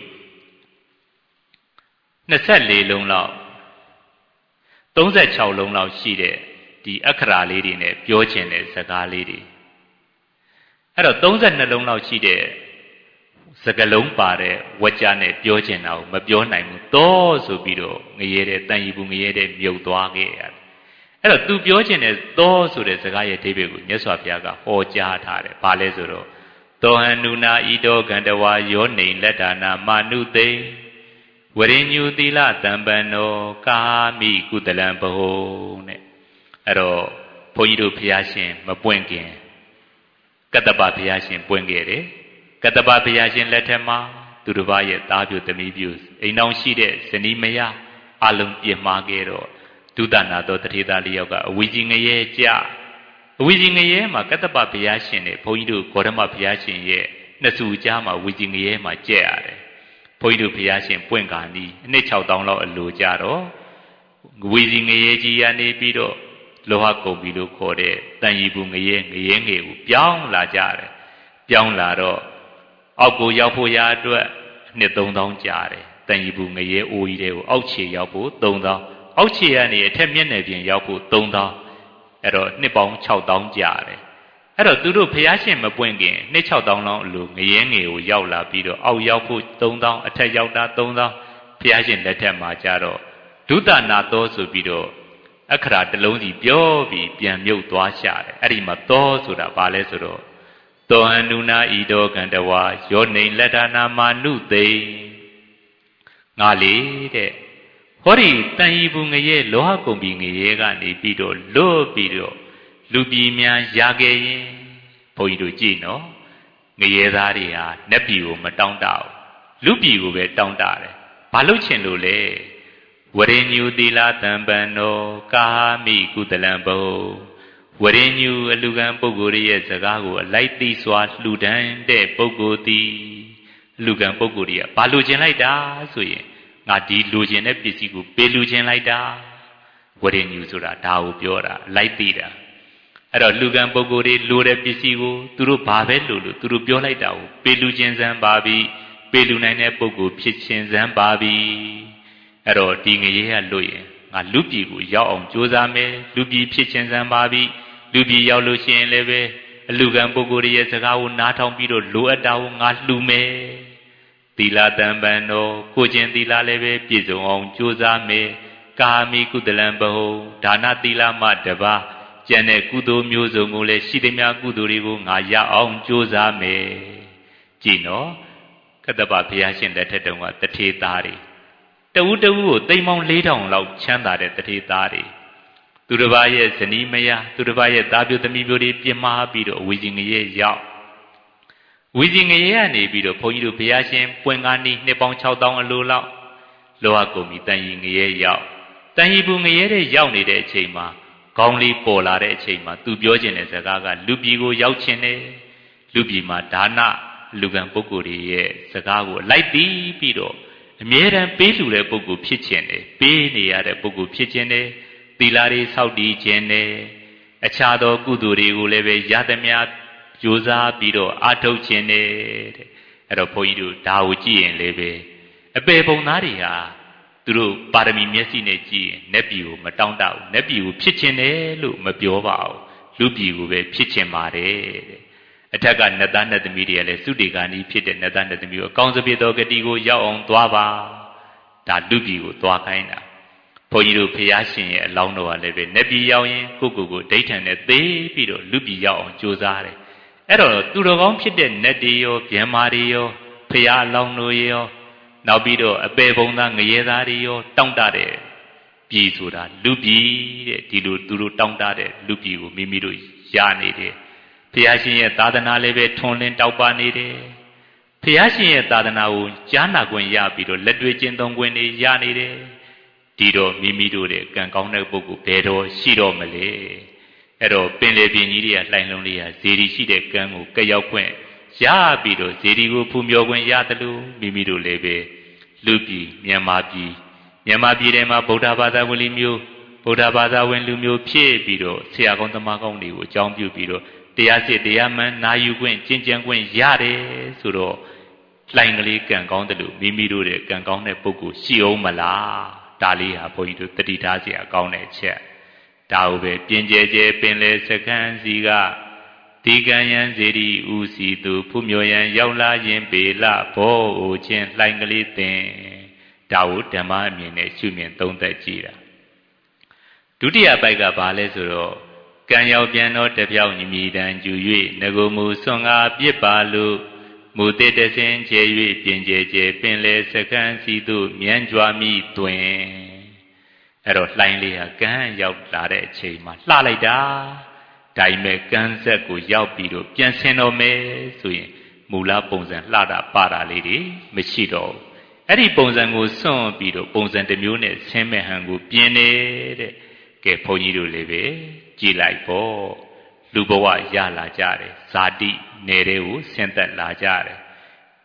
နှစ်ဆယ့်လေးလုံးလောက်သုံးဆယ့်ခြောက်လုံးလောက်ရှိတဲ့ဒီအခရာလေးတွေနဲ့ပြောခြင်းတဲ့စကားလေးတွေအဲ့တော့သုံးဆယ့်နှစ်လုံးလောက်ရှိတဲ့စကလုံးပါတဲ့ဝကြနဲ့ပြောချင်တာကိုမပြောနိုင်ဘူးတော့ဆိုပြီးတော့ငရဲတဲ့တန်ရီဘူးငရဲတဲ့မြုပ်သွားခဲ့ရတယ်အဲ့တော့ तू ပြောချင်တဲ့တော့ဆိုတဲ့စကားရဲ့အဓိပ္ပာယ်ကိုမြတ်စွာဘုရားကဟောကြားထားတယ်ဘာလဲဆိုတော့တောဟန္နုနာဤတောကန္တဝါယောနေလက်ဒါနာမာနုသိဝရိညုသီလတံပန္နောကာမိကုတလံဘဟုနဲ့အဲ့တော့ဘုန်းကြီးတို့ဘုရားရှင်မပွင့်ခင်ကတ္တပဘုရားရှင်ပွင့်ခဲ့တယ်ကတ္တပဘုရားရှင်လက်ထက်မှာသူတစ်ပါးရဲ့သားပြုသမီးပြုအိမ်တော်ရှိတဲ့ဇနီးမယားအလုံးပြင်းမာခဲ့တော့ဒုသနာတော်တထေသားလေးယောက်ကအဝီကြီးငရဲကြအဝီကြီးငရဲမှာကတ္တပဘုရားရှင်နဲ့ဘုန်းကြီးတို့ဂေါတမဘုရားရှင်ရဲ့နှစ်စုကြားမှာဝီကြီးငရဲမှာကြက်ရတယ်ဘုန်းကြီးတို့ဘုရားရှင်ပွင့်ကာနီအနှစ်၆တောင်းလောက်အလိုကြတော့ဝီစီငရဲကြီးရနေပြီးတော့လောဟကုံပြီးလို့ခေါ်တဲ့တန်ရီဘူးငရဲငရဲငယ်ကိုပြောင်းလာကြတယ်ပြောင်းလာတော့အောက်ကိုရောက်ဖို့ရအတွက်နှစ်သုံးသောင်းကြာတယ်တန်ရီဘူးငရဲအိုးကြီးတဲ့ကိုအောက်ခြေရောက်ဖို့သုံးသောင်းအောက်ခြေကနေအထက်မျက်နှာပြင်ရောက်ဖို့သုံးသောင်းအဲ့တော့နှစ်ပေါင်းခြောက်သောင်းကြာတယ်အဲ့တော့သူတို့ဖျားရှင်မပွင့်ခင်နှစ်ခြောက်သောင်းလောက်အလိုငရဲငယ်ကိုရောက်လာပြီးတော့အောက်ရောက်ဖို့သုံးသောင်းအထက်ရောက်တာသုံးသောင်းဖျားရှင်လက်ထက်မှာကြတော့ဒုတနာသောဆိုပြီးတော့အခရာတစ်လုံးစီပြောပြီးပြန်မြုပ်သွားရှာတယ်အဲ့ဒီမှာသောဆိုတာဘာလဲဆိုတော့တောအနုနာဤတောကံတဝါယောနေလက်ဒါနာမာနုသိငါလေတဲ့ဟောဒီတန်ရီဘူးငရဲလောဟကုံပြီးငရဲကနေပြီးတော့လွတ်ပြီးတော့လူပြည်များရာခဲ့ရင်ဘုန်းကြီးတို့ကြည့်နော်ငရဲသားတွေဟာနတ်ပြည်ကိုမတောင်းတဘူးလူပြည်ကိုပဲတောင်းတတယ်ဘာလို့ချင်လို့လဲဝရိညူသီလာတံပံနောကာမိကုသလံဘောဝရိညူအလူကံပုဂ္ဂိုလ်ရဲ့စကားကိုအလိုက်သိစွာလှူဒန်းတဲ့ပုဂ္ဂိုလ်သည်အလူကံပုဂ္ဂိုလ်တွေကဘာလို့ချင်လိုက်တာဆိုရင်ငါဒီလူချင်တဲ့ပစ္စည်းကိုပေးလူချင်လိုက်တာဝရိညူဆိုတာဒါကိုပြောတာအလိုက်သိတာအဲ့တော့လူကံပုဂ္ဂိုလ်တွေလိုတဲ့ပစ္စည်းကိုသူတို့ဘာပဲလို့လို့သူတို့ပြောလိုက်တာကိုပေးလူချင်းစမ်းပါပြီပေးလူနိုင်တဲ့ပုဂ္ဂိုလ်ဖြစ်ချင်းစမ်းပါပြီအဲ့တော့ဒီငရေကလွတ်ရင်ငါလူပြည်ကိုရောက်အောင်ကြိုးစားမယ်လူပြည်ဖြစ်ချင်းစမ်းပါပြီလူပြည်ရောက်လို့ရှိရင်လည်းပဲအလူကံပုဂ္ဂိုလ်ရဲ့စကားကိုနားထောင်ပြီးတော့လိုအပ်တာကိုငါလှူမယ်သီလတံပံတော်ကိုကျင်သီလလည်းပဲပြည့်စုံအောင်ကြိုးစားမယ်ကာမိကုသလံဘဟုဒါနသီလမှတပါးကျန်တဲ့ကုသိုလ်မျိုးစုံကိုလည်းရှိသမျှကုသိုလ်တွေကိုငါရအောင်ကြိုးစားမယ်ကြည်နော်ကတ္တပဘုရားရှင်လက်ထက်တုန်းကတထေသားတွေတဝူးတဝူးကိုသိမ်းပေါင်းလေးထောင်လောက်ချမ်းသာတဲ့တထေသားတွေသူတစ်ပါးရဲ့ဇနီးမယားသူတစ်ပါးရဲ့သားပြိုသမီးပြိုတွေပြင်းမာပြီးတော့ဝီစီငရဲရောက်ဝီစီငရဲကနေပြီးတော့ဘုန်းကြီးတို့ဘုရားရှင်ပွင့်ကားနီးနှစ်ပေါင်းခြောက်သောင်းအလိုလောက်လောဟကုံပြီးတန်ရီငရဲရောက်တန်ရီဘူးငရဲတဲ့ရောက်နေတဲ့အချိန်မှာကောင်းလေးပေါ်လာတဲ့အချိန်မှာသူပြောခြင်းတဲ့စကားကလူပြည်ကိုရောက်ခြင်းနဲ့လူပြည်မှာဒါနလူကံပုဂ္ဂိုလ်တွေရဲ့စကားကိုလိုက်ပြီးပြီးတော့အမြဲတမ်းပေးလှူတဲ့ပုဂ္ဂိုလ်ဖြစ်ခြင်းနဲ့ပေးနေရတဲ့ပုဂ္ဂိုလ်ဖြစ်ခြင်းနဲ့သီလတွေစောင့်တည်ခြင်းနဲ့အခြားသောကုသိုလ်တွေကိုလည်းပဲရသမျှကြိုးစားပြီးတော့အားထုတ်ခြင်းနဲ့တဲ့အဲ့တော့ဘုန်းကြီးတို့ဒါကိုကြည့်ရင်လည်းပဲအပေပုံသားတွေဟာသူတို့ပါရမီမျက်စိနဲ့ကြည့်ရင်နတ်ပြည်ကိုမတောင်းတဘူးနတ်ပြည်ကိုဖြစ်ခြင်းတယ်လို့မပြောပါဘူးလူပြည်ကိုပဲဖြစ်ခြင်းပါတယ်တဲ့အထက်ကနတ်သားနတ်သမီးတွေကလည်းသုတေကာနီးဖြစ်တဲ့နတ်သားနတ်သမီးကိုအကောင်းဆုံးဖြစ်သောဂတိကိုရောက်အောင်သွားပါဒါလူပြည်ကိုသွားခိုင်းတာဘုန်းကြီးတို့ဖျားရှင်ရဲ့အလောင်းတော်ကလည်းပဲနတ်ပြည်ရောက်ရင်ကိုကိုကိုဒိဋ္ဌံနဲ့သေပြီးတော့လူပြည်ရောက်အောင်ကြိုးစားတယ်အဲ့တော့သူတော်ကောင်းဖြစ်တဲ့နတ်တွေရောဗျမတွေရောဖျားအလောင်းတို့ရောနောက်ပြီးတော့အပေပုံသားငရဲသားတွေရောတောင့်တတဲ့ပြည်ဆိုတာလူပြည်တဲ့ဒီလိုသူတို့တောင့်တတဲ့လူပြည်ကိုမိမိတို့ရနေတယ်ဘုရားရှင်ရဲ့သာသနာလည်းပဲထွန်းလင်းတောက်ပနေတယ်ဘုရားရှင်ရဲ့သာသနာကိုကြားနာခွင့်ရပြီးတော့လက်တွေ့ကျင့်သုံးခွင့်တွေရနေတယ်ဒီတော့မိမိတို့ရဲ့ကံကောင်းတဲ့ပုဂ္ဂိုလ်ဘယ်တော့ရှိတော့မလဲအဲ့တော့ပင်လေပင်ကြီးတွေကလှိုင်လုံးလေးကဇေဒီရှိတဲ့ကံကိုကက်ရောက်ခွင့်ရပြီးတော့ဇေဒီကိုဖူးမြော်ခွင့်ရတယ်လို့မိမိတို့လည်းပဲလူပြည်မြန်မာပြည်မြန်မာပြည်ထဲမှာဗုဒ္ဓဘာသာဝင်လူမျိုးဗုဒ္ဓဘာသာဝင်လူမျိုးဖြစ်ပြီးတော့ဆရာကောင်းသမားကောင်းတွေကိုအကြောင်းပြုပြီးတော့တရားစစ်တရားမှန်နာယူခွင့်ကျင့်ကြံခွင့်ရတယ်ဆိုတော့လှိုင်ကလေးကံကောင်းတယ်လို့မိမိတို့ရဲ့ကံကောင်းတဲ့ပုဂ္ဂိုလ်ရှိအောင်မလားဒါလေးဟာဘုန်းကြီးတို့တတိထားเสียအကောင်းတဲ့အချက်ဒါကိုပဲပြင်ကျဲကျဲပင်လေစကန်းစီကဒီကံယံစေတီဥစီသူဖူးမြော်ရန်ရောက်လာရင်ပေလဘောအိုချင်းလှိုင်ကလေးတင်ဒါကိုဓမ္မအမြင်နဲ့ရှုမြင်သုံးသပ်ကြည့်တာဒုတိယပိုက်ကဘာလဲဆိုတော့ကံရောက်ပြန်တော့တပြောင်ညီမိတန်ကျူ၍ငကိုမူဆွန်ငါပြစ်ပါလို့မူတစ်တဆင်းကျဲ၍ပြင်ကျဲကျဲပင်လေစကန်းစီသူမြန်ကြွားမိတွင်အဲ့တော့လှိုင်းလေးဟာကံရောက်လာတဲ့အချိန်မှာလှလိုက်တာဒါပေမဲ့ကံဆက်ကိုရောက်ပြီးတော့ပြန်ဆင်းတော့မယ်ဆိုရင်မူလပုံစံလှတာပါတာလေးတွေမရှိတော့ဘူးအဲ့ဒီပုံစံကိုစွန့်ပြီးတော့ပုံစံတစ်မျိုးနဲ့ဆင်းမဲ့ဟန်ကိုပြင်းနေတဲ့ကဲဘုန်းကြီးတို့လည်းပဲကြည်လိုက်ပေါ့လူဘဝရလာကြတယ်ဇာတိနယ်တွေကိုဆင်းသက်လာကြတယ်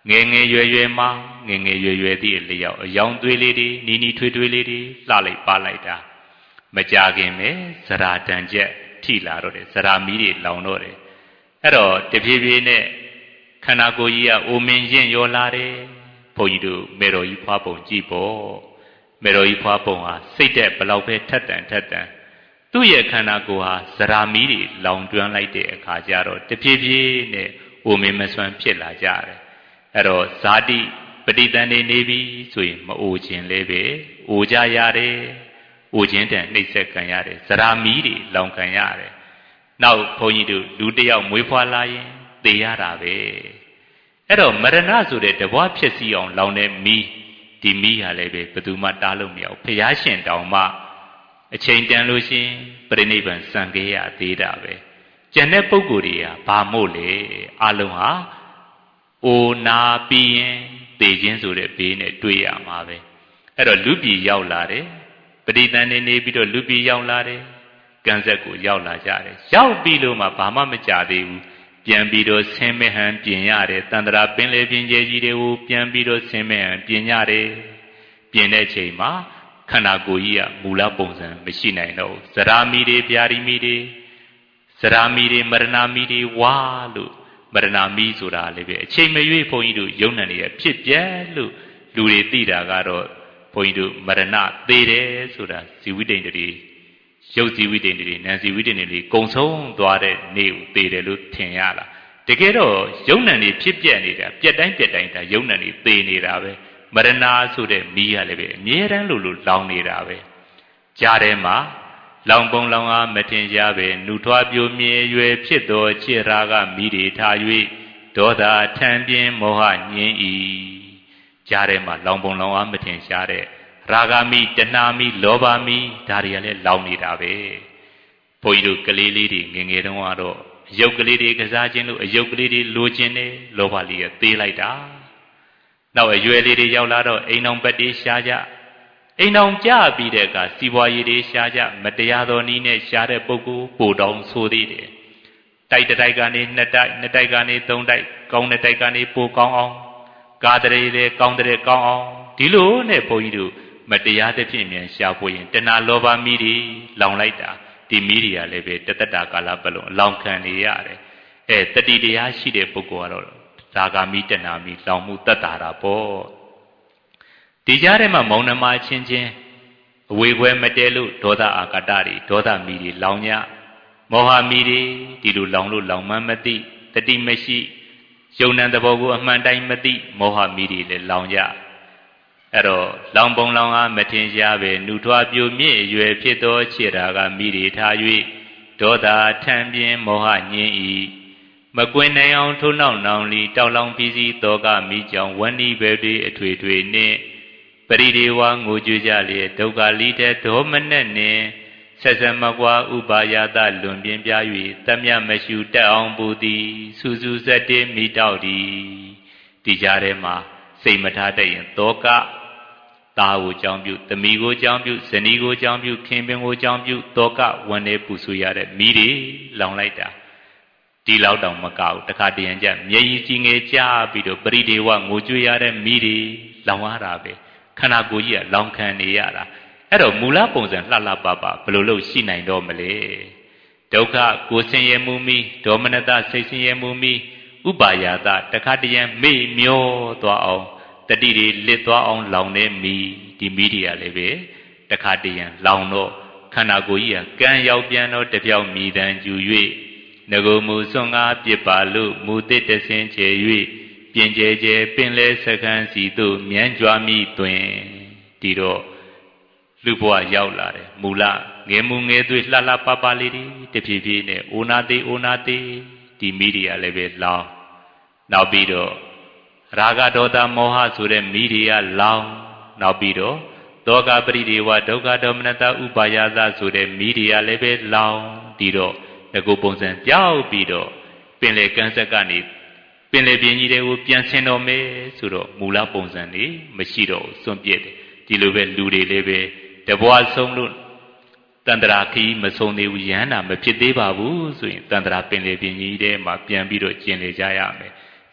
ငယ်ငယ်ရွယ်ရွယ်မှာငယ်ငယ်ရွယ်ရွယ်သည့်အလျောက်အယောင်သွေးလေးတွေနီနီထွေးထွေးလေးတွေလှလိုက်ပါလိုက်တာမကြခင်ပဲဇရာတန်ချက်ထိလာတော့တယ်ဇရာမီးတွေလောင်တော့တယ်အဲ့တော့တဖြည်းဖြည်းနဲ့ခန္ဓာကိုယ်ကြီးကအိုမင်းရင်ရောလာတယ်ဘုန်းကြီးတို့မေတော်ကြီးဖွားပုံကြည့်ပေါ့မေတော်ကြီးဖွားပုံဟာစိတ်တဲ့ဘလောက်ပဲထက်တန်ထက်တန်သူ့ရဲ့ခန္ဓာကိုယ်ဟာဇရာမီးတွေလောင်ကျွမ်းလိုက်တဲ့အခါကျတော့တဖြည်းဖြည်းနဲ့အိုမင်းမစွမ်းဖြစ်လာကြတယ်အဲ့တော့ဇာတိပဋိသန္ဓေနေပြီဆိုရင်မအိုခြင်းလည်းပဲအိုကြရတယ်အိုခြင်းတန်နှိပ်စက်ခံရတယ်ဇရာမီးတွေလောင်ခံရတယ်နောက်ဘုန်းကြီးတို့လူတစ်ယောက်မွေးဖွားလာရင်သေရတာပဲအဲ့တော့မရဏဆိုတဲ့တဘွားဖြစ်စီအောင်လောင်တဲ့မီးဒီမီးဟာလည်းပဲဘယ်သူမှတားလို့မရဘူးဖျားရှင်တောင်မှအချိန်တန်လို့ရှိရင်ပြိဋိဘံစံခဲ့ရသေးတာပဲကျန်တဲ့ပုဂ္ဂိုလ်တွေကဘာမို့လဲအလုံးဟာအိုနာပြီးရင်သေခြင်းဆိုတဲ့ဘေးနဲ့တွေ့ရမှာပဲအဲ့တော့လူပြည်ရောက်လာတယ်ပဋိသန္ဓေနေပြီးတော့လူပြည်ရောက်လာတယ်ကံဆက်ကိုရောက်လာကြတယ်ရောက်ပြီးလို့မှဘာမှမကြသေးဘူးပြန်ပြီးတော့ဆင်းမဟန်ပြင်ရတယ်တန္တရာပင်လေပင်ကျဲကြီးတွေကိုပြန်ပြီးတော့ဆင်းမဟန်ပြင်ရတယ်ပြင်တဲ့ချိန်မှာခန္ဓာကိုယ်ကြီးကမူလပုံစံမရှိနိုင်တော့ဘူးဇရာမီတွေဗျာဒီမီတွေဇရာမီတွေမရဏမီတွေဝါလို့မရဏမီဆိုတာလည်းပဲအချိန်မရွေးဘုန်းကြီးတို့ယုံနံတွေဖြစ်ပြဲလို့လူတွေသိတာကတော့ဘုန်းကြီးတို့မရဏသေးတယ်ဆိုတာဇီဝိတ္တိန်တွေရုပ်ဇီဝိတ္တိန်တွေနာမ်ဇီဝိတ္တိန်တွေကုံဆုံးသွားတဲ့နေ့ကိုသေတယ်လို့ထင်ရတာတကယ်တော့ယုံနံတွေဖြစ်ပြနေတာပြက်တိုင်းပြက်တိုင်းဒါယုံနံတွေသေနေတာပဲမရဏဆိုတဲ့မီးရလည်းပဲအမြဲတမ်းလို့လို့လောင်နေတာပဲကြားထဲမှာလောင်ပုံလောင်အားမထင်ရှားပဲနှူထွားပြိုမြဲရွယ်ဖြစ်သောခြေရာကမိတွေထား၍ဒေါသထံပြင်းမောဟညင်းဤကြားထဲမှာလောင်ပုံလောင်အားမထင်ရှားတဲ့ရာဂမိတဏှာမိလောဘမိဒါတွေကလည်းလောင်နေတာပဲဘုန်းကြီးတို့ကလေးလေးတွေငယ်ငယ်တုန်းကတော့အယုတ်ကလေးတွေကစားခြင်းလို့အယုတ်ကလေးတွေလိုချင်တယ်လောဘလေးကသေးလိုက်တာနောက်အရွယ်လေးတွေရောက်လာတော့အိမ်အောင်ပတ်တေးရှားကြအိမ်အောင်ကြပြီးတဲ့အခါစီးပွားရေးတွေရှားကြမတရားသောနည်းနဲ့ရှားတဲ့ပုဂ္ဂိုလ်ပိုတောင်ဆိုသေးတယ်တိုက်တိုက်ကနေနှစ်တိုက်နှစ်တိုက်ကနေသုံးတိုက်ကောင်းတဲ့တိုက်ကနေပိုကောင်းအောင်ကားတဲ့လေကောင်းတဲ့ကောင်းအောင်ဒီလိုနဲ့ဘုန်းကြီးတို့မတရားသဖြင့်မြန်ရှားဖို့ရင်တဏှာလောဘမီးတွေလောင်လိုက်တာဒီမီးတွေကလည်းပဲတတ္တကာလပတ်လုံးအလောင်ခံနေရတယ်အဲတတိတရားရှိတဲ့ပုဂ္ဂိုလ်ကတော့ရာဂမီးတဏှာမီးလောင်မှုတတ်တာတာပေါ့ဒီကြားထဲမှာမောင်နှမချင်းချင်းအဝေခွဲမတဲလို့ဒေါသအာကတတွေဒေါသမီးတွေလောင်ကြမောဟမီးတွေဒီလိုလောင်လို့လောင်မှမသိတတိမရှိယုံနံသဘောကိုအမှန်တိုင်းမသိမောဟမီးတွေလည်းလောင်ကြအဲ့တော့လောင်ပုံလောင်အားမထင်ရှားပဲနှူထွားပြိုမြင့်ရွယ်ဖြစ်သောခြေရာကမိတွေထား၍ဒေါသထံပြင်းမောဟညင်းဤမကွင်နိုင်အောင်ထိုးနှောက်နောင်လီတောက်လောင်ပြီးစီတောကမိကြောင့်ဝဏ္ဏိပဲတွေအထွေထွေနှင့်ပရိဒေဝငိုကြွကြလျက်ဒုက္ခလိတဲ့ဒေါမနဲ့နှင့်ဆက်စမကွာဥပါယတလွန်ပြင်းပြ၍တမြမရှုတက်အောင်ပူသည်စူးစူးဆက်တေးမိတောက်သည်ဒီကြားထဲမှာစိတ်မထားတတ်ရင်တောကသားကိုကြောင်းပြုသမီးကိုကြောင်းပြုဇနီးကိုကြောင်းပြုခင်ပင်ကိုကြောင်းပြုတောကဝန်နေပူဆွေရတဲ့မိတွေလောင်လိုက်တာဒီလောက်တောင်မကောက်တခါတရံကြမျက်ရည်ကြီးငယ်ကြပြီးတော့ပရိဒေဝငိုကြွရတဲ့မိတွေလောင်ရတာပဲခန္ဓာကိုယ်ကြီးကလောင်ခံနေရတာအဲ့တော့မူလပုံစံလှလှပပဘယ်လိုလုပ်ရှိနိုင်တော့မလဲဒုက္ခကိုဆင်းရဲမှုမိဒေါမနတစိတ်ဆင်းရဲမှုမိဥပါယတတခါတရံမေ့မျောသွားအောင်တတိတွေလစ်သွားအောင်လောင်နေမိဒီမိတွေကလည်းပဲတခါတရံလောင်တော့ခန္ဓာကိုယ်ကြီးကကံရောက်ပြန်တော့တပြောက်မြည်တမ်းကျူ၍ငကိုမူစွန်ငါပြစ်ပါလို့မူတစ်တဆင်းချေ၍ပြင်ကျဲကျဲပင်လဲစခန်းစီသို့မြန်းကြွားမိတွင်ဒီတော့လူဘဝရောက်လာတယ်မူလငယ်မှုငယ်သွေးလှလှပပလေးတွေတဖြည်းဖြည်းနဲ့အိုနာသေးအိုနာသေးဒီမိတွေကလည်းပဲလောင်နောက်ပြီးတော့ရာဂဒေါသမောဟဆိုတဲ့မိတွေကလောင်နောက်ပြီးတော့တောကပရိဒေဝဒုက္ခဒေါမနတဥပါယသဆိုတဲ့မိတွေကလည်းပဲလောင်ဒီတော့ငကိုပုံစံပြောက်ပြီးတော့ပင်လေကန်းဆက်ကနေပင်လေပြင်းကြီးတွေကိုပြန်ဆင်းတော်မယ်ဆိုတော့မူလပုံစံနေမရှိတော့စွန့်ပြစ်တယ်ဒီလိုပဲလူတွေလည်းပဲတဘွားဆုံးလို့တန္တရာခီးမဆုံးသေးဘူးယဟန္တာမဖြစ်သေးပါဘူးဆိုရင်တန္တရာပင်လေပြင်းကြီးထဲမှာပြန်ပြီးတော့ကျင်လေကြရမယ်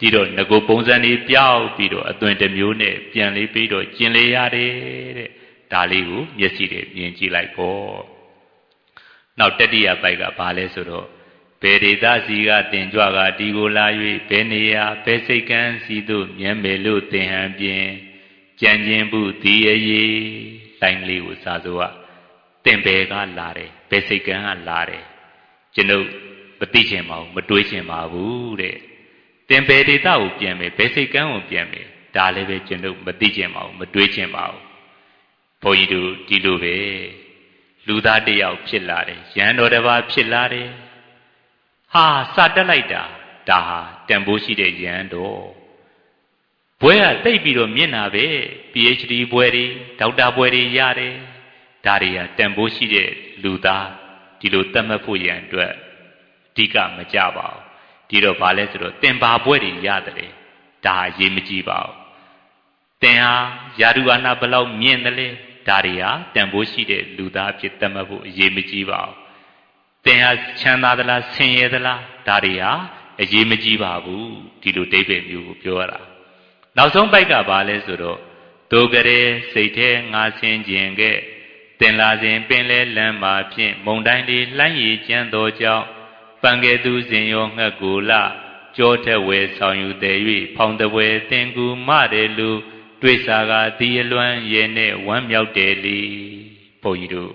ဒီတော့ငကိုပုံစံလေးပြောက်ပြီးတော့အသွင်တစ်မျိုးနဲ့ပြန်လေးပြီးတော့ကျင်လေရတယ်တဲ့ဒါလေးကိုမျက်စိနဲ့မြင်ကြည့်လိုက်ပေါ့နောက်တတိယပိုက်ကဘာလဲဆိုတော့ဘယ်ဒေသစီကတင်ကြွကဒီကိုလာ၍ဘယ်နေရာဘယ်စိတ်ကန်းစီတို့မြဲမယ်လို့သင်ဟန်ပြင်ကြံခြင်းဘူးဒီအရေးလိုင်းလေးကိုစာစိုးကတင်ဘယ်ကလာတယ်ဘယ်စိတ်ကန်းကလာတယ်ကျွန်ုပ်မသိချင်ပါဘူးမတွေးချင်ပါဘူးတဲ့တင်ဘယ်ဒေသကိုပြန်မယ်ဘယ်စိတ်ကန်းကိုပြန်မယ်ဒါလည်းပဲကျွန်ုပ်မသိချင်ပါဘူးမတွေးချင်ပါဘူးဘုန်းကြီးတို့ဒီလိုပဲလူသားတစ်ယောက်ဖြစ်လာတယ်ရဟန်းတော်တစ်ပါးဖြစ်လာတယ်ဟာစတက်လိုက်တာဒါဟာတန်ဖိုးရှိတဲ့ယဟန်တော်ဘွဲကတိတ်ပြီးတော့မြင့်တာပဲ PhD ဘွဲတွေဒေါက်တာဘွဲတွေရတယ်ဒါတွေကတန်ဖိုးရှိတဲ့လူသားဒီလိုသတ်မှတ်ဖို့ရန်အတွက်အဓိကမကြပါဘူးဒီတော့ဘာလဲဆိုတော့သင်ပါဘွဲတွေရတယ်ဒါအရေးမကြီးပါဘူးသင်ဟာယာရုအာနာဘလောက်မြင့်တယ်လဲဒါတွေဟာတန်ဖိုးရှိတဲ့လူသားအဖြစ်သတ်မှတ်ဖို့အရေးမကြီးပါဘူးသင်ဟာချမ်းသာသလားဆင်းရဲသလားဒါတွေဟာအရေးမကြီးပါဘူးဒီလိုဒိဗ္ဗေမျိုးကိုပြောရတာနောက်ဆုံးပိုက်ကဘာလဲဆိုတော့ဒုကရေစိတ်ထဲငါဆင်းခြင်းကဲတင်လာစဉ်ပင်လဲလမ်းမှာဖြင့်မုံတိုင်းလေးလှမ်းရည်ကျန်းသောကြောင့်ပန်ကဲသူစဉ်ရောငှက်ကိုလကြောထက်ဝဲဆောင်ယူတဲ့၍ဖောင်တပွဲတင်ကူမတဲ့လူတွေ့စာကဒီအလွမ်းရဲနဲ့ဝမ်းမြောက်တယ်လီဘုန်းကြီးတို့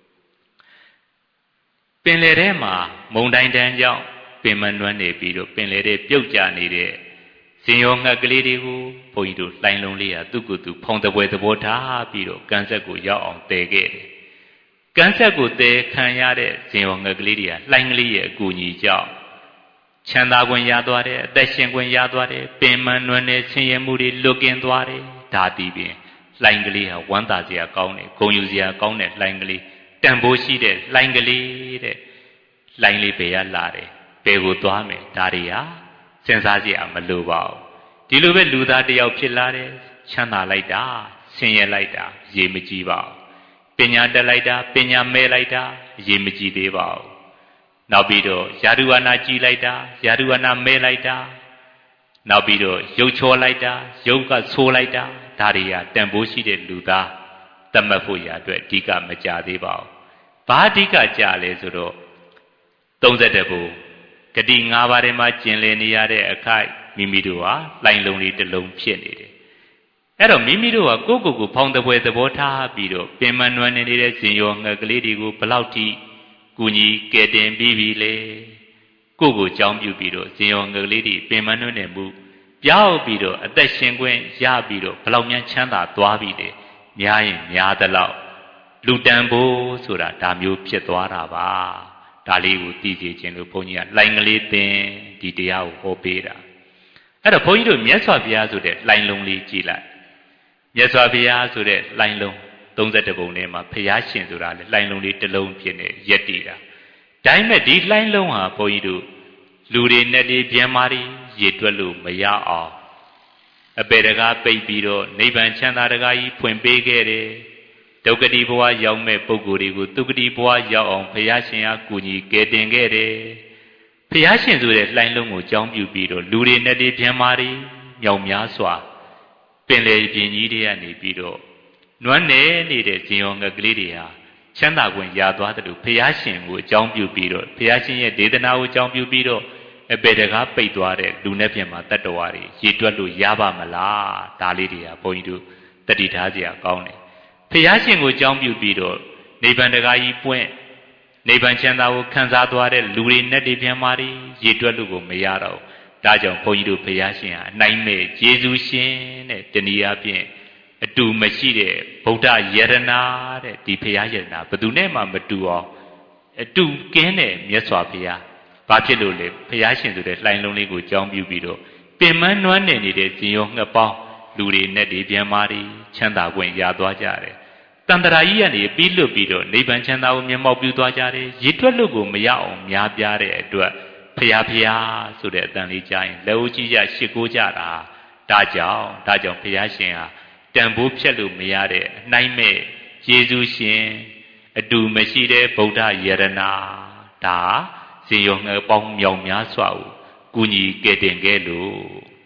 ပင်လေထဲမှာမုံတိုင်းတန်းကြောင့်ပင်မနွမ်းနေပြီးတော့ပင်လေထဲပြုတ်ကျနေတဲ့ဇင်ရောငှက်ကလေးတွေကိုဘုန်းကြီးတို့လှိုင်းလုံးလေးဟာသူ့ကိုယ်သူဖောင်တပွဲသဘောထားပြီးတော့ကန်းဆက်ကိုရောက်အောင်တည်ခဲ့တယ်။ကန်းဆက်ကိုတည်ခံရတဲ့ဇင်ရောငှက်ကလေးတွေကလှိုင်းကလေးရဲ့အကူအညီကြောင့်ချမ်းသာခွင့်ရသွားတယ်အသက်ရှင်ခွင့်ရသွားတယ်ပင်မနွမ်းတဲ့ဆင်းရဲမှုတွေလွတ်ကင်းသွားတယ်ဒါတည်ပြင်လှိုင်းကလေးဟာဝမ်းသာစရာကောင်းတယ်ဂုဏ်ယူစရာကောင်းတဲ့လှိုင်းကလေးတန်ဖိုးရှိတဲ့လှိုင်းကလေးတဲ့လှိုင်းလေးဘယ်ရလာတယ်ဘယ်ကိုသွားမယ်ဒါတွေဟာစဉ်းစားကြည့်အောင်မလိုပါဘူးဒီလိုပဲလူသားတစ်ယောက်ဖြစ်လာတယ်ချမ်းသာလိုက်တာဆင်းရဲလိုက်တာရေမကြည့်ပါဘူးပညာတက်လိုက်တာပညာမဲလိုက်တာရေမကြည့်သေးပါဘူးနောက်ပြီးတော့ယာရုဝနာကြည့်လိုက်တာယာရုဝနာမဲလိုက်တာနောက်ပြီးတော့ရုပ်ချောလိုက်တာရုပ်ကဆိုးလိုက်တာဒါတွေကတန်ဖိုးရှိတဲ့လူသားတတ်မှတ်ဖို့ရအတွက်အဓိကမကြသေးပါဘူးဘာအဓိကကြလဲဆိုတော့သုံးဆယ့်တစ်ဘုဂတိ၅ပါးထဲမှာကျင်လည်နေရတဲ့အခိုက်မိမိတို့ဟာလှိုင်းလုံးလေးတစ်လုံးဖြစ်နေတယ်အဲ့တော့မိမိတို့ကကိုယ့်ကိုယ်ကိုဖောင်တပွဲသဘောထားပြီးတော့ပင်မနွမ်းနေတဲ့ဇင်ရောငှက်ကလေးတွေကိုဘလောက်ထိကူညီကယ်တင်ပြီးပြီလေကိုယ့်ကိုယ်ကြောင်းပြုပြီးတော့ဇင်ရောငှက်ကလေးတွေပင်မနွမ်းနေမှုပြောက်ပြီးတော့အသက်ရှင်ခွင့်ရပြီးတော့ဘလောက်များချမ်းသာသွားပြီလေများရင်များသလောက်လူတန်ဖို့ဆိုတာဒါမျိုးဖြစ်သွားတာပါဒါလေးကိုသိစေခြင်းလို့ဘုန်းကြီးကလှိုင်းကလေးသင်ဒီတရားကိုဟောပေးတာအဲ့တော့ဘုန်းကြီးတို့မြတ်စွာဘုရားဆိုတဲ့လှိုင်းလုံးလေးကြည့်လိုက်မြတ်စွာဘုရားဆိုတဲ့လှိုင်းလုံးသုံးဆယ့်တစ်ပုံထဲမှာဘုရားရှင်ဆိုတာလေလှိုင်းလုံးလေးတစ်လုံးဖြစ်နေရက်တည်တာဒါပေမဲ့ဒီလှိုင်းလုံးဟာဘုန်းကြီးတို့လူတွေနဲ့ဒီပြန်မာတွေရေတွက်လို့မရအောင်အပေတကားပိတ်ပြီးတော့နိဗ္ဗာန်ချမ်းသာတကားကြီးဖွင့်ပေးခဲ့တယ်ဒုက္ခတိဘဝရောက်မဲ့ပုဂ္ဂိုလ်တွေကိုဒုက္ခတိဘဝရောက်အောင်ဘုရားရှင်ကကူညီကယ်တင်ခဲ့တယ်ဘုရားရှင်ဆိုတဲ့လှိုင်းလုံးကိုကြောင်းပြုပြီးတော့လူတွေနဲ့ဒီပြန်မာတွေမြောက်များစွာပင်လေပြင်ကြီးတွေကနေပြီးတော့နွမ်းနယ်နေတဲ့ဇင်ရောငှက်ကလေးတွေဟာချမ်းသာခွင့်ရသွားတယ်လို့ဘုရားရှင်ကိုအကြောင်းပြုပြီးတော့ဘုရားရှင်ရဲ့ဒေသနာကိုအကြောင်းပြုပြီးတော့အပေတကားပိတ်သွားတဲ့လူနဲ့ပြင်မှာတတ္တဝါတွေရေတွက်လို့ရပါမလားဒါလေးတွေကဘုန်းကြီးတို့တတိထားစရာကောင်းတယ်ဘုရားရှင်ကိုအကြောင်းပြုပြီးတော့နိဗ္ဗာန်တကားကြီးပွင့်နိဗ္ဗာန်ချမ်းသာကိုခံစားသွားတဲ့လူတွေနဲ့ဒီပြင်မှာရေတွက်လို့ကိုမရတော့ဒါကြောင့်ဘုန်းကြီးတို့ဘုရားရှင်ဟာအနိုင်မဲ့ယေရှုရှင်တဲ့တဏှာဖြင့်အတူမရှိတဲ့ဗုဒ္ဓယရနာတဲ့ဒီဘုရားယရနာဘယ်သူနဲ့မှမတူအောင်အတူကင်းတဲ့မြတ်စွာဘုရားဘာဖြစ်လို့လဲဘုရားရှင်ဆိုတဲ့လှိုင်းလုံးလေးကိုကြောင်းပြုပြီးတော့ပင်မနွမ်းနေနေတဲ့ဇင်ရောငှက်ပေါင်းလူတွေနဲ့ဒီပြန်မာတွေချမ်းသာခွင့်ရသွားကြတယ်တန်တရာကြီးကနေပြီးလွတ်ပြီးတော့နိဗ္ဗာန်ချမ်းသာကိုမျက်မှောက်ပြုသွားကြတယ်ရေတွက်လို့ကိုမရအောင်များပြားတဲ့အတွက်ဖျားဖျားဆိုတဲ့အတန်လေးကြားရင်လက်ဦးကြီးကြရှစ်ကိုကြတာဒါကြောင့်ဒါကြောင့်ဘုရားရှင်ဟာတန်ဖိုးဖြတ်လို့မရတဲ့အနိုင်မဲ့ယေရှုရှင်အတူမရှိတဲ့ဗုဒ္ဓယရနာဒါဇင်ရောငှက်ပေါင်းမြောင်များစွာကိုကူညီကယ်တင်ခဲ့လို့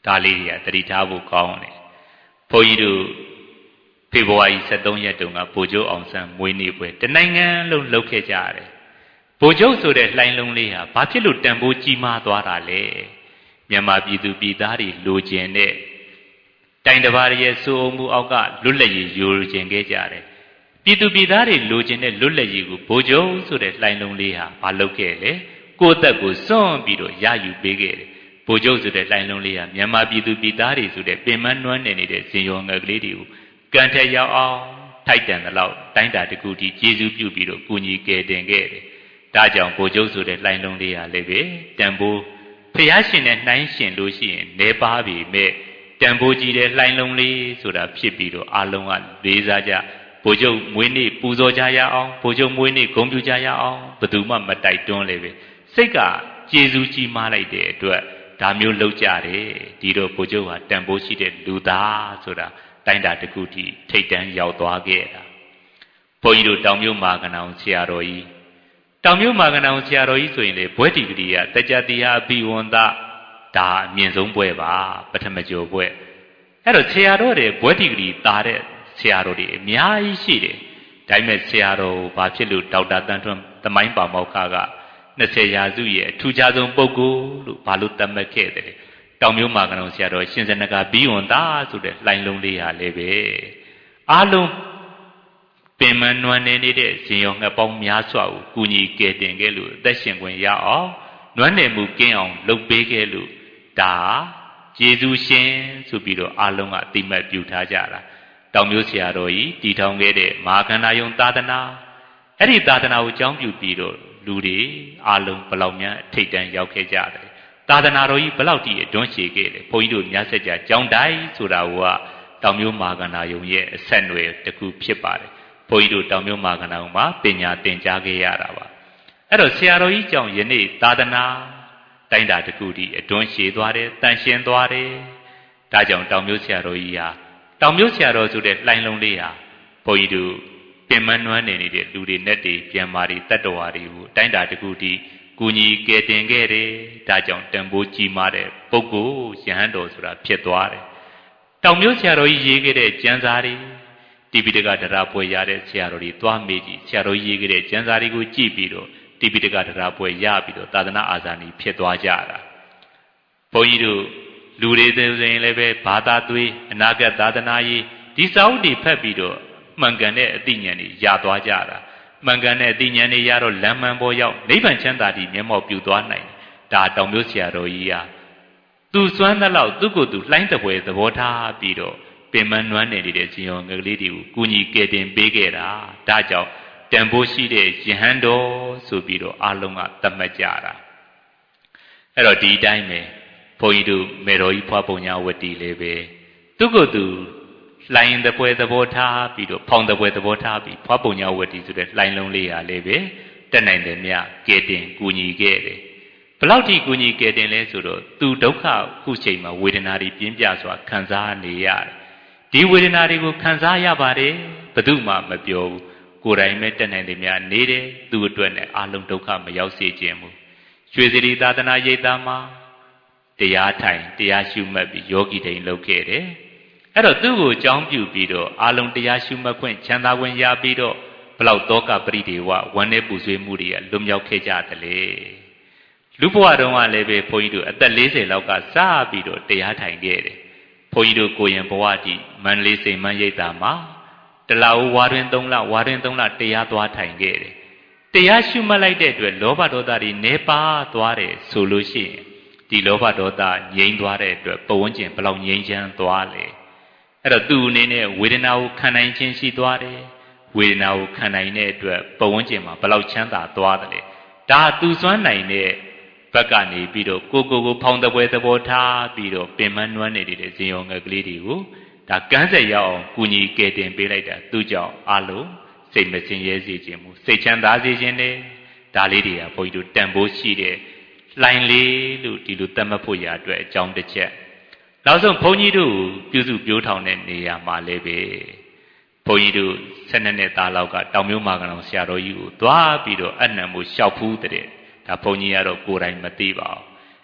ဒါလေးတွေကတတိထားဖို့ကောင်းတယ်ဘုန်းကြီးတို့ဖေဖော်ဝါရီလသုံးရက်တုန်းကဗိုလ်ချုပ်အောင်ဆန်းမွေးနေ့ပွဲတနိုင်ငံလုံးလုပ်ခဲ့ကြရတယ်ဗိုလ်ချုပ်ဆိုတဲ့လှိုင်းလုံးလေးဟာဘာဖြစ်လို့တန်ဖိုးကြီးမားသွားတာလဲမြန်မာပြည်သူပြည်သားတွေလိုချင်တဲ့တိုင်တပါးရဲ့စိုးအုံမှုအောက်ကလွတ်လပ်ရေးယူချင်ခဲ့ကြတယ်ပြည်သူပြည်သားတွေလိုချင်တဲ့လွတ်လပ်ရေးကိုဗိုလ်ချုပ်ဆိုတဲ့လှိုင်းလုံးလေးဟာမလုပ်ခဲ့လေကိုယ့်အသက်ကိုစွန့်ပြီးတော့ရယူပေးခဲ့တယ်ဗိုလ်ချုပ်ဆိုတဲ့လှိုင်းလုံးလေးဟာမြန်မာပြည်သူပြည်သားတွေဆိုတဲ့ပင်မနှွမ်းနေနေတဲ့ဇင်ရောငယ်ကလေးတွေကိုကန်ထက်ရောက်အောင်ထိုက်တန်တဲ့လောက်တိုင်းတာတစ်ခုထိကျေးဇူးပြုပြီးတော့ကူညီကယ်တင်ခဲ့တယ်ဒါကြောင့်ဗိုလ်ချုပ်ဆိုတဲ့လှိုင်းလုံးလေးဟာလည်းပဲတန်ဖိုးဖျားရှင်နဲ့နှိုင်းရှင်လို့ရှိရင်နေပါပြီမဲ့တန်ဖိုးကြီးတဲ့လှိုင်းလုံးလေးဆိုတာဖြစ်ပြီးတော့အလုံးကလေးစားကြဗိုလ်ချုပ်မွေးနေ့ပူဇော်ကြရအောင်ဗိုလ်ချုပ်မွေးနေ့ဂုဏ်ပြုကြရအောင်ဘယ်သူမှမတိုက်တွန်းလေပဲစိတ်ကကျေးဇူးကြီးမားလိုက်တဲ့အတွက်ဒါမျိုးလုပ်ကြတယ်ဒီတော့ဗိုလ်ချုပ်ဟာတန်ဖိုးရှိတဲ့လူသားဆိုတာတိုင်းတာတစ်ခုထိထိတ်တန်းရောက်သွားခဲ့တာဘုန်းကြီးတို့တောင်မြို့မာကနောင်ဆရာတော်ကြီးတောင်မြို့မာကနောင်ဆရာတော်ကြီးဆိုရင်လေဘွဲတီဂရီကတကြတိဟာအဘိဝန္တဒါအမြင့်ဆုံးဘွဲပါပထမကျော်ဘွဲအဲ့တော့ဆရာတော်တွေဘွဲတီဂရီတာတဲ့ဆရာတော်တွေအများကြီးရှိတယ်ဒါပေမဲ့ဆရာတော်ဘာဖြစ်လို့ဒေါက်တာတန်ထွန်းသမိုင်းပါမောက္ခကနှစ်ဆယ်ရာစုရဲ့အထူးခြားဆုံးပုဂ္ဂိုလ်လို့ဘာလို့သတ်မှတ်ခဲ့တယ်တောင်မြို့မာကနောင်ဆရာတော်ရှင်စနကဘိဝန္တဆိုတဲ့လှိုင်းလုံးလေးဟာလည်းပဲအားလုံးပင်မနွမ်းနေနေတဲ့ဇင်ရောငှက်ပေါင်းများစွာကိုကူညီကယ်တင်ခဲ့လို့အသက်ရှင်ခွင့်ရအောင်နွမ်းနယ်မှုကင်းအောင်လုပ်ပေးခဲ့လို့ဒါကျေးဇူးရှင်ဆိုပြီးတော့အားလုံးကအတိမတ်ပြုထားကြတာတောင်မြို့ဆရာတော်ကြီးတည်ထောင်ခဲ့တဲ့မဟာကန္နာယုံသာသနာအဲ့ဒီသာသနာကိုအကြောင်းပြုပြီးတော့လူတွေအားလုံးဘလောက်များထိတ်တန်းရောက်ခဲ့ကြတယ်သာသနာတော်ကြီးဘလောက်တည်အတွန်းရှည်ခဲ့တယ်ဘုန်းကြီးတို့မြတ်ဆက်ကြကြောင်းတိုင်းဆိုတာကတောင်မြို့မဟာကန္နာယုံရဲ့အဆက်အနွယ်တစ်ခုဖြစ်ပါတယ်ဘုန်းကြီးတို့တောင်မြို့မဟာကန္နာယုံမှာပညာသင်ကြားခဲ့ရတာပါအဲ့တော့ဆရာတော်ကြီးကြောင့်ယနေ့သာသနာတိုင်းတာတစ်ခုတည်အတွန်းရှည်သွားတယ်တန်ရှင်းသွားတယ်ဒါကြောင့်တောင်မြို့ဆရာတော်ကြီးဟာတောင်မြို့ဆရာတော်ဆိုတဲ့လှိုင်းလုံးလေးဟာဘုန်းကြီးတို့ပင်မနှွမ်းနေနေတဲ့လူတွေနဲ့တည်းပြန်မာတွေတတ္တဝါတွေကိုတိုင်းတာတစ်ခုတည်းကူညီကယ်တင်ခဲ့တယ်ဒါကြောင့်တန်ဖိုးကြီးမားတဲ့ပုဂ္ဂိုလ်ယဟန်တော်ဆိုတာဖြစ်သွားတယ်တောင်မြို့ဆရာတော်ကြီးရေးခဲ့တဲ့ကျမ်းစာတွေတိပိဋကဒရာပွဲရတဲ့ဆရာတော်ကြီးသွားမေးကြည့်ဆရာတော်ကြီးရေးခဲ့တဲ့ကျမ်းစာတွေကိုကြည့်ပြီးတော့တိပိဋကဒရာပွဲရပြီးတော့သာသနာအာဇာနည်ဖြစ်သွားကြတာဘုန်းကြီးတို့လူတွေဆိုရင်လည်းပဲဘာသာသွေးအနာဂတ်သာသနာရေးဒီစာအုပ်တွေဖတ်ပြီးတော့မှန်ကန်တဲ့အသိဉာဏ်တွေရသွားကြတာမှန်ကန်တဲ့အသိဉာဏ်တွေရတော့လမ်းမှန်ပေါ်ရောက်နိဗ္ဗာန်ချမ်းသာတည်မျက်မှောက်ပြုသွားနိုင်ဒါတောင်မြို့ဆရာတော်ကြီးဟာသူစွမ်းသလောက်သူ့ကိုယ်သူလှိုင်းတပွဲသဘောထားပြီးတော့ပင်မနွမ်းနေတဲ့ဇင်ရောငယ်ကလေးတွေကိုကူညီကယ်တင်ပေးခဲ့တာဒါကြောင့်တန်ဖိုးရှိတဲ့ယဟန်တော်ဆိုပြီးတော့အားလုံးကသတ်မှတ်ကြတာအဲ့တော့ဒီအတိုင်းပဲဘုန်းကြီးတို့မေတော်ကြီးဖွားပုံညာဝတ္တိလေးပဲသူ့ကိုယ်သူလှိုင်းတပွဲသဘောထားပြီးတော့ဖောင်တပွဲသဘောထားပြီးဖွားပုံညာဝတ္တိဆိုတဲ့လှိုင်းလုံးလေးဟာလေးပဲတက်နိုင်တယ်မြကယ်တင်ကူညီခဲ့တယ်ဘလောက်ထိကူညီကယ်တင်လဲဆိုတော့သူဒုက္ခခုချိန်မှာဝေဒနာတွေပြင်းပြစွာခံစားနေရတယ်ဒီဝေဒနာတွေကိုခံစားရပါတယ်ဘယ်သူမှမပြောဘူးကိုယ်တိုင်ပဲတက်နိုင်တယ်မြနေတယ်သူ့အတွက်နဲ့အလုံးဒုက္ခမရောက်စေခြင်းဘူးရွှေစရီသာသနာရိပ်သာမှာတရားထိုင်တရားရှုမှတ်ပြီးယောဂီတိန်လုပ်ခဲ့တယ်အဲ့တော့သူ့ကိုအကြောင်းပြုပြီးတော့အလုံးတရားရှုမှတ်ခွင့်ချမ်းသာခွင့်ရပြီးတော့ဘလောက်တောကပရိဒေဝဝမ်းနဲ့ပူဆွေးမှုတွေကလွတ်မြောက်ခဲ့ကြတယ်လေလူဘဝတုန်းကလည်းပဲဘုန်းကြီးတို့အသက်၄၀လောက်ကစပြီးတော့တရားထိုင်ခဲ့တယ်ဘုန်းကြီးတို့ကိုရင်ဘဝတည်မန္တလေးစိန်မန်းရိပ်သာမှာတလအိုးဝါတွင်၃လဝါတွင်၃လတရားသွားထိုင်ခဲ့တယ်တရားရှုမှတ်လိုက်တဲ့အတွက်လောဘဒေါသတွေနေပါသွားတယ်ဆိုလို့ရှိရင်ဒီလောဘဒေါသငြိမ်းသွားတဲ့အတွက်ပဝန်းကျင်ဘလောက်ငြိမ်းချမ်းသွားလဲအဲ့တော့သူ့အနေနဲ့ဝေဒနာကိုခံနိုင်ခြင်းရှိသွားတယ်ဝေဒနာကိုခံနိုင်တဲ့အတွက်ပဝန်းကျင်မှာဘလောက်ချမ်းသာသွားတယ်ဒါသူစွမ်းနိုင်တဲ့ဘက်ကနေပြီးတော့ကိုကိုကိုဖောင်းတပွဲသဘောထားပြီးတော့ပင်မနွမ်းနေတဲ့ဇင်ရောငယ်ကလေးတွေကိုဒါကန်းဆက်ရအောင်ကူညီကယ်တင်ပေးလိုက်တာသူကြောင့်အလုံးစိတ်မစင်ရဲစေခြင်းမူစိတ်ချမ်းသာစေခြင်းနဲ့ဒါလေးတွေကဘုန်းကြီးတို့တန်ဖိုးရှိတဲ့လှိုင်းလေးလို့ဒီလိုသတ်မှတ်ဖို့ရအတွက်အကြောင်းတစ်ချက်နောက်ဆုံးဘုန်းကြီးတို့ပြုစုပြောထောင်တဲ့နေရာမှာလည်းပဲဘုန်းကြီးတို့ဆက်နှစ်နှစ်သားလောက်ကတောင်မြို့မာကနောင်ဆရာတော်ကြီးကိုသွားပြီးတော့အနံ့မှုလျှောက်ဖူးတဲ့ဒါဘုန်းကြီးကတော့ကိုယ်တိုင်မသိပါဘူး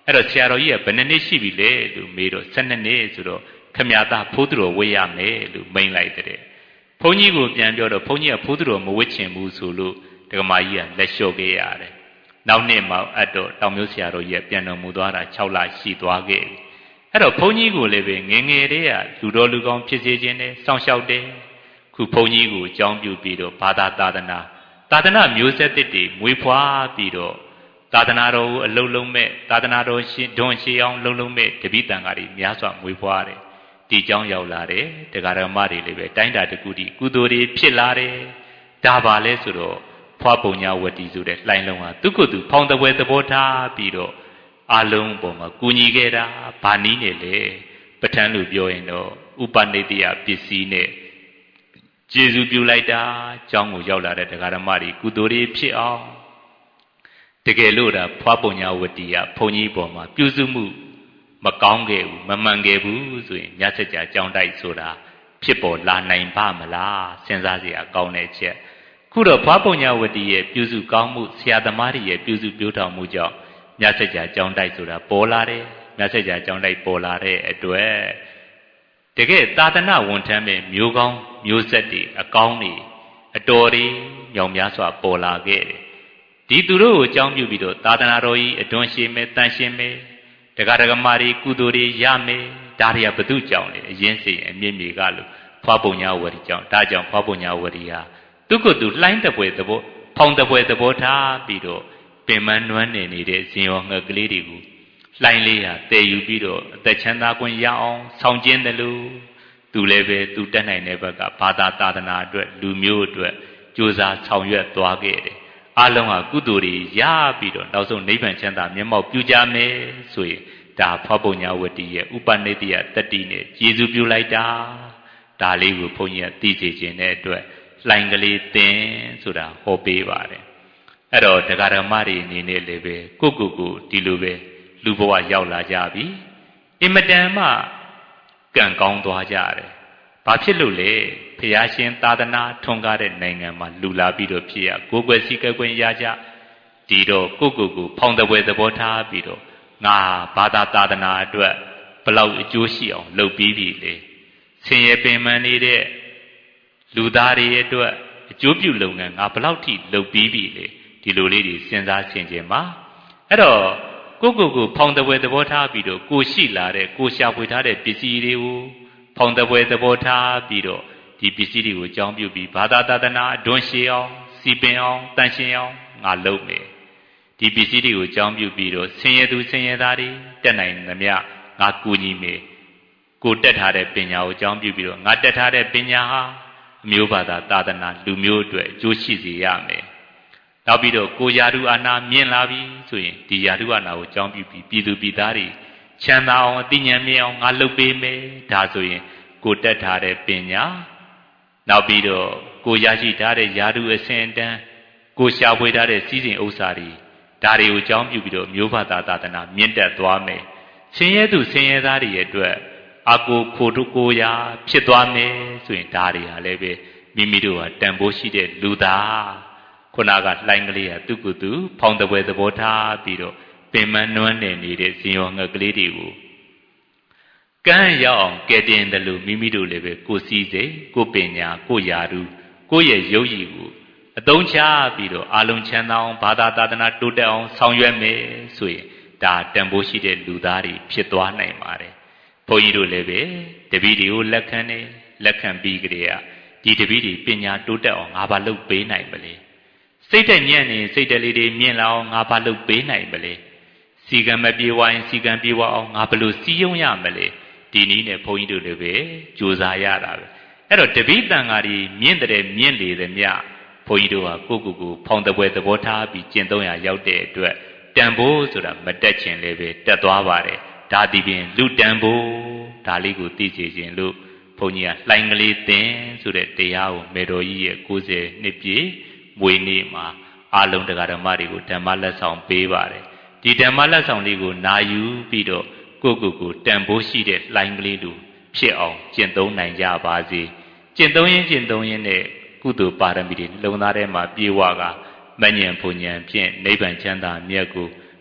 အဲ့တော့ဆရာတော်ကြီးကဘယ်နှစ်နှစ်ရှိပြီလဲလို့မေးတော့၁၂နှစ်ဆိုတော့ခမရသားဖိုးသူတော်ဝေးရမယ်လို့မိန်လိုက်တဲ့ဘုန်းကြီးကိုပြန်ပြောတော့ဘုန်းကြီးကဖိုးသူတော်မဝစ်ချင်ဘူးဆိုလို့ဒကမာကြီးကလက်လျှော့ခဲ့ရတယ်နောက်နှစ်မှအဲ့တော့တောင်မျိုးဆရာတော်ကြီးကပြန်တော်မူသွားတာ၆လရှိသွားခဲ့ပြီအဲ့တော့ဘုန်းကြီးကိုလည်းပဲငယ်ငယ်တည်းကလူတော်လူကောင်းဖြစ်စေခြင်းနဲ့စောင့်ရှောက်တယ်ခုဘုန်းကြီးကိုအကြောင်းပြုပြီးတော့ဘာသာသာသနာသာသနာမျိုးဆက်တစ်တွေမွေးဖွားပြီးတော့သာသနာတော်ကိုအလုံးလုံးမဲ့သာသနာတော်ရှင်ဒွန်ရှေအောင်လုံးလုံးမဲ့တပိတန်ကားတွေများစွာမွေးဖွားတယ်ဒီเจ้าရောက်လာတယ်တရားဓမ္မတွေလည်းပဲတိုင်းတာတကူတီကုသိုလ်တွေဖြစ်လာတယ်ဒါပါလဲဆိုတော့ဖွားပုံညာဝတ္တိဆိုတဲ့လှိုင်းလုံးဟာသူ့ကိုယ်သူဖောင်းတပွဲသဘောထားပြီးတော့အလုံးပေါ်မှာကူညီခဲ့တာဗာနီးနေလေပဋ္ဌာန်းလို့ပြောရင်တော့ဥပနိတယပစ္စည်းနဲ့ကျေစုပြုလိုက်တာเจ้าကိုရောက်လာတဲ့တရားဓမ္မတွေကုသိုလ်တွေဖြစ်အောင်တကယ်လို့ဒါဖွားပုံညာဝတ္တိကဘုန်းကြီးပေါ်မှာပြုစုမှုမကောင်းခဲ့ဘူးမမှန်ခဲ့ဘူးဆိုရင်မြတ်စကြာကြောင်းတိုက်ဆိုတာဖြစ်ပေါ်လာနိုင်ပါမလားစဉ်းစားစရာကောင်းတဲ့ချက်ခုတော့ဖွားပုံညာဝတ္တိရဲ့ပြုစုကောင်းမှုဆရာသမားတွေရဲ့ပြုစုပြောထောင်မှုကြောင့်မြတ်စကြာကြောင်းတိုက်ဆိုတာပေါ်လာတယ်မြတ်စကြာကြောင်းတိုက်ပေါ်လာတဲ့အတွက်တကယ်သာသနာဝန်ထမ်းပဲမျိုးကောင်းမျိုးဆက်တွေအကောင်းတွေအတော်တွေမြောင်များစွာပေါ်လာခဲ့တယ်ဒီသူတို့ကိုအကြောင်းပြုပြီးတော့သာသနာတော်ကြီးအတွန်းရှည်မဲ့တန်ရှင်းမဲ့တက္ကရာကမာရီကုသိုလ်တွေရမယ်ဒါတွေကဘု து ကြောင့်လေအရင်စိအမြင့်မြေကလို့ဖွားပုံညာဝရီကြောင့်ဒါကြောင့်ဖွားပုံညာဝရီဟာသူ့ကိုယ်သူလှိုင်းတပွဲသဘောဖောင်းတပွဲသဘောထားပြီးတော့ပင်မနွမ်းနေနေတဲ့ဇင်ရောငှက်ကလေးတွေကိုလှိုင်းလေးဟာတည်ယူပြီးတော့အသက်ချမ်းသာခွင့်ရအောင်ဆောင်ကျင်းတယ်လို့သူလည်းပဲသူတက်နိုင်တဲ့ဘက်ကဘာသာသာသနာအတွက်လူမျိုးအတွက်ကြိုးစားဆောင်ရွက်သွားခဲ့တယ်အလုံးဟာကုသိုလ်တွေရပြီးတော့နောက်ဆုံးနိဗ္ဗာန်ချမ်းသာမျက်မှောက်ပြုကြမယ်ဆိုရင်ဒါဖွားပုံညာဝတ္တိရဲ့ဥပနိတယတတ္တိနဲ့ကျေစုပြုလိုက်တာဒါလေးကိုဘုန်းကြီးကသိစေခြင်းတဲ့အတွက်လှိုင်းကလေးသင်ဆိုတာဟောပေးပါတယ်အဲ့တော့တရားဓမ္မတွေအနေနဲ့လည်းပဲကိုကိုကိုဒီလိုပဲလူဘဝရောက်လာကြပြီအင်မတန်မှကံကောင်းသွားကြတယ်ဘာဖြစ်လို့လဲဖျားရှင်သာသနာထွန်းကားတဲ့နိုင်ငံမှာလူလာပြီးတော့ဖြစ်ရကိုယ်ွယ်စီကဲကွင်းရကြဒီတော့ကိုကိုကိုဖောင်းတပွဲသဘောထားပြီးတော့ငါဘာသာသာသနာအတွက်ဘလောက်အကျိုးရှိအောင်လုပ်ပြီးပြီလေဆင်းရဲပင်ပန်းနေတဲ့လူသားတွေအတွက်အကျိုးပြုလုပ်ငန်းငါဘလောက်ထိလုပ်ပြီးပြီလေဒီလိုလေးတွေစဉ်းစားဆင်ခြင်ပါအဲ့တော့ကိုကိုကိုဖောင်းတပွဲသဘောထားပြီးတော့ကိုရှိလာတဲ့ကိုရှာဖွေထားတဲ့ပစ္စည်းတွေကိုဖောင်းတပွဲသဘောထားပြီးတော့ဒီပစ္စည်းတွေကိုအကြောင်းပြုပြီးဘာသာသာသနာအတွန်းရှည်အောင်စီပင်အောင်တန်ရှင်းအောင်ငါလုပ်မယ်ဒီပစ္စည်းတွေကိုအကြောင်းပြုပြီးတော့ဆင်းရဲသူဆင်းရဲသားတွေတက်နိုင်သမျှငါကူညီမယ်ကိုတက်ထားတဲ့ပညာကိုအကြောင်းပြုပြီးတော့ငါတက်ထားတဲ့ပညာဟာအမျိုးဘာသာသာသနာလူမျိုးအတွက်အကျိုးရှိစေရမယ်နောက်ပြီးတော့ကိုယာရုအာနာမြင့်လာပြီဆိုရင်ဒီယာရုအာနာကိုအကြောင်းပြုပြီးပြည်သူပြည်သားတွေချမ်းသာအောင်အသိဉာဏ်မြင့်အောင်ငါလုပ်ပေးမယ်ဒါဆိုရင်ကိုတက်ထားတဲ့ပညာနောက်ပြီးတော့ကိုရရှိထားတဲ့ယာရုအစဉ်တန်းကိုရှာဖွေထားတဲ့စီးစိမ်ဥစ္စာတွေဒါတွေကိုအကြောင်းပြုပြီးတော့မျိုးဘာသာသာသနာမြင့်တက်သွားမယ်ဆင်းရဲသူဆင်းရဲသားတွေရဲ့အတွက်အကိုခိုတုကိုရာဖြစ်သွားမယ်ဆိုရင်ဒါတွေဟာလည်းပဲမိမိတို့ဟာတန်ဖိုးရှိတဲ့လူသားခုနကလှိုင်းကလေးဟာသူ့ကိုယ်သူဖောင်းတပွဲသဘောထားပြီးတော့ပင်မနွမ်းနေနေတဲ့ဇင်ရောငှက်ကလေးတွေကိုကမ်းရောက်အောင်ကဲတင်တယ်လို့မိမိတို့လည်းပဲကိုစီးစိမ်ကိုပညာကိုယာရုကိုရဲ့ရုပ်ရည်ကိုအသုံးချပြီးတော့အာလုံးချမ်းသာအောင်ဘာသာသာသနာတိုးတက်အောင်ဆောင်ရွက်မယ်ဆိုရင်ဒါတန်ဖိုးရှိတဲ့လူသားတွေဖြစ်သွားနိုင်ပါတယ်ဘုန်းကြီးတို့လည်းပဲတပည့်တွေကိုလက်ခံတယ်လက်ခံပြီးကြတဲ့ဒီတပည့်တွေပညာတိုးတက်အောင်ငါဘာလုပ်ပေးနိုင်မလဲစိတ်တက်ညံ့နေစိတ်တက်လေးတွေမြင့်လာအောင်ငါဘာလုပ်ပေးနိုင်မလဲစီကံမပြေဝိုင်းစီကံပြေဝအောင်ငါဘလို့စီယုံရမလဲဒီနည်းနဲ့ဘုန်းကြီးတို့လည်းပဲကြိုးစားရတာပဲအဲ့တော့တပည့်တန်ဃာတွေမြင့်တဲ့မြင့်လေတဲ့မြတ်ဘုန်းကြီးတို့ဟာကိုကိုကိုဖောင်းတပွဲသဘောထားပြီးကျင့်သုံးရရောက်တဲ့အတွက်တန်ဖိုးဆိုတာမတက်ချင်လည်းပဲတက်သွားပါတယ်ဒါဒီပြင်လူတန်ဖိုးဒါလေးကိုသိစေခြင်းလို့ဘုန်းကြီးကလှိုင်းကလေးသင်ဆိုတဲ့တရားကိုမေတော်ကြီးရဲ့ကိုးဆယ်နှစ်ပြည့်မွေးနေ့မှာအာလုံးတရားဓမ္မတွေကိုဓမ္မလက်ဆောင်ပေးပါတယ်ဒီဓမ္မလက်ဆောင်လေးကိုနာယူပြီးတော့ကိုကိုကိုတန်ဖိုးရှိတဲ့လှိုင်းကလေးလိုဖြစ်အောင်ကျင့်သုံးနိုင်ကြပါစေကျင့်သုံးရင်ကျင့်သုံးရင်နဲ့ကုသိုလ်ပါရမီတွေလုံသားထဲမှာပြေဝကမဉ္ဇဉ်ဘုံဉဏ်ဖြင့်နိဗ္ဗာန်ချမ်းသာမြတ်ကို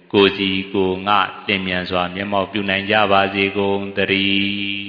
ကိုစီကိုငါလင်မြန်စွာမျက်မှောက်ပြုနိုင်ကြပါစေကုန်သတည်း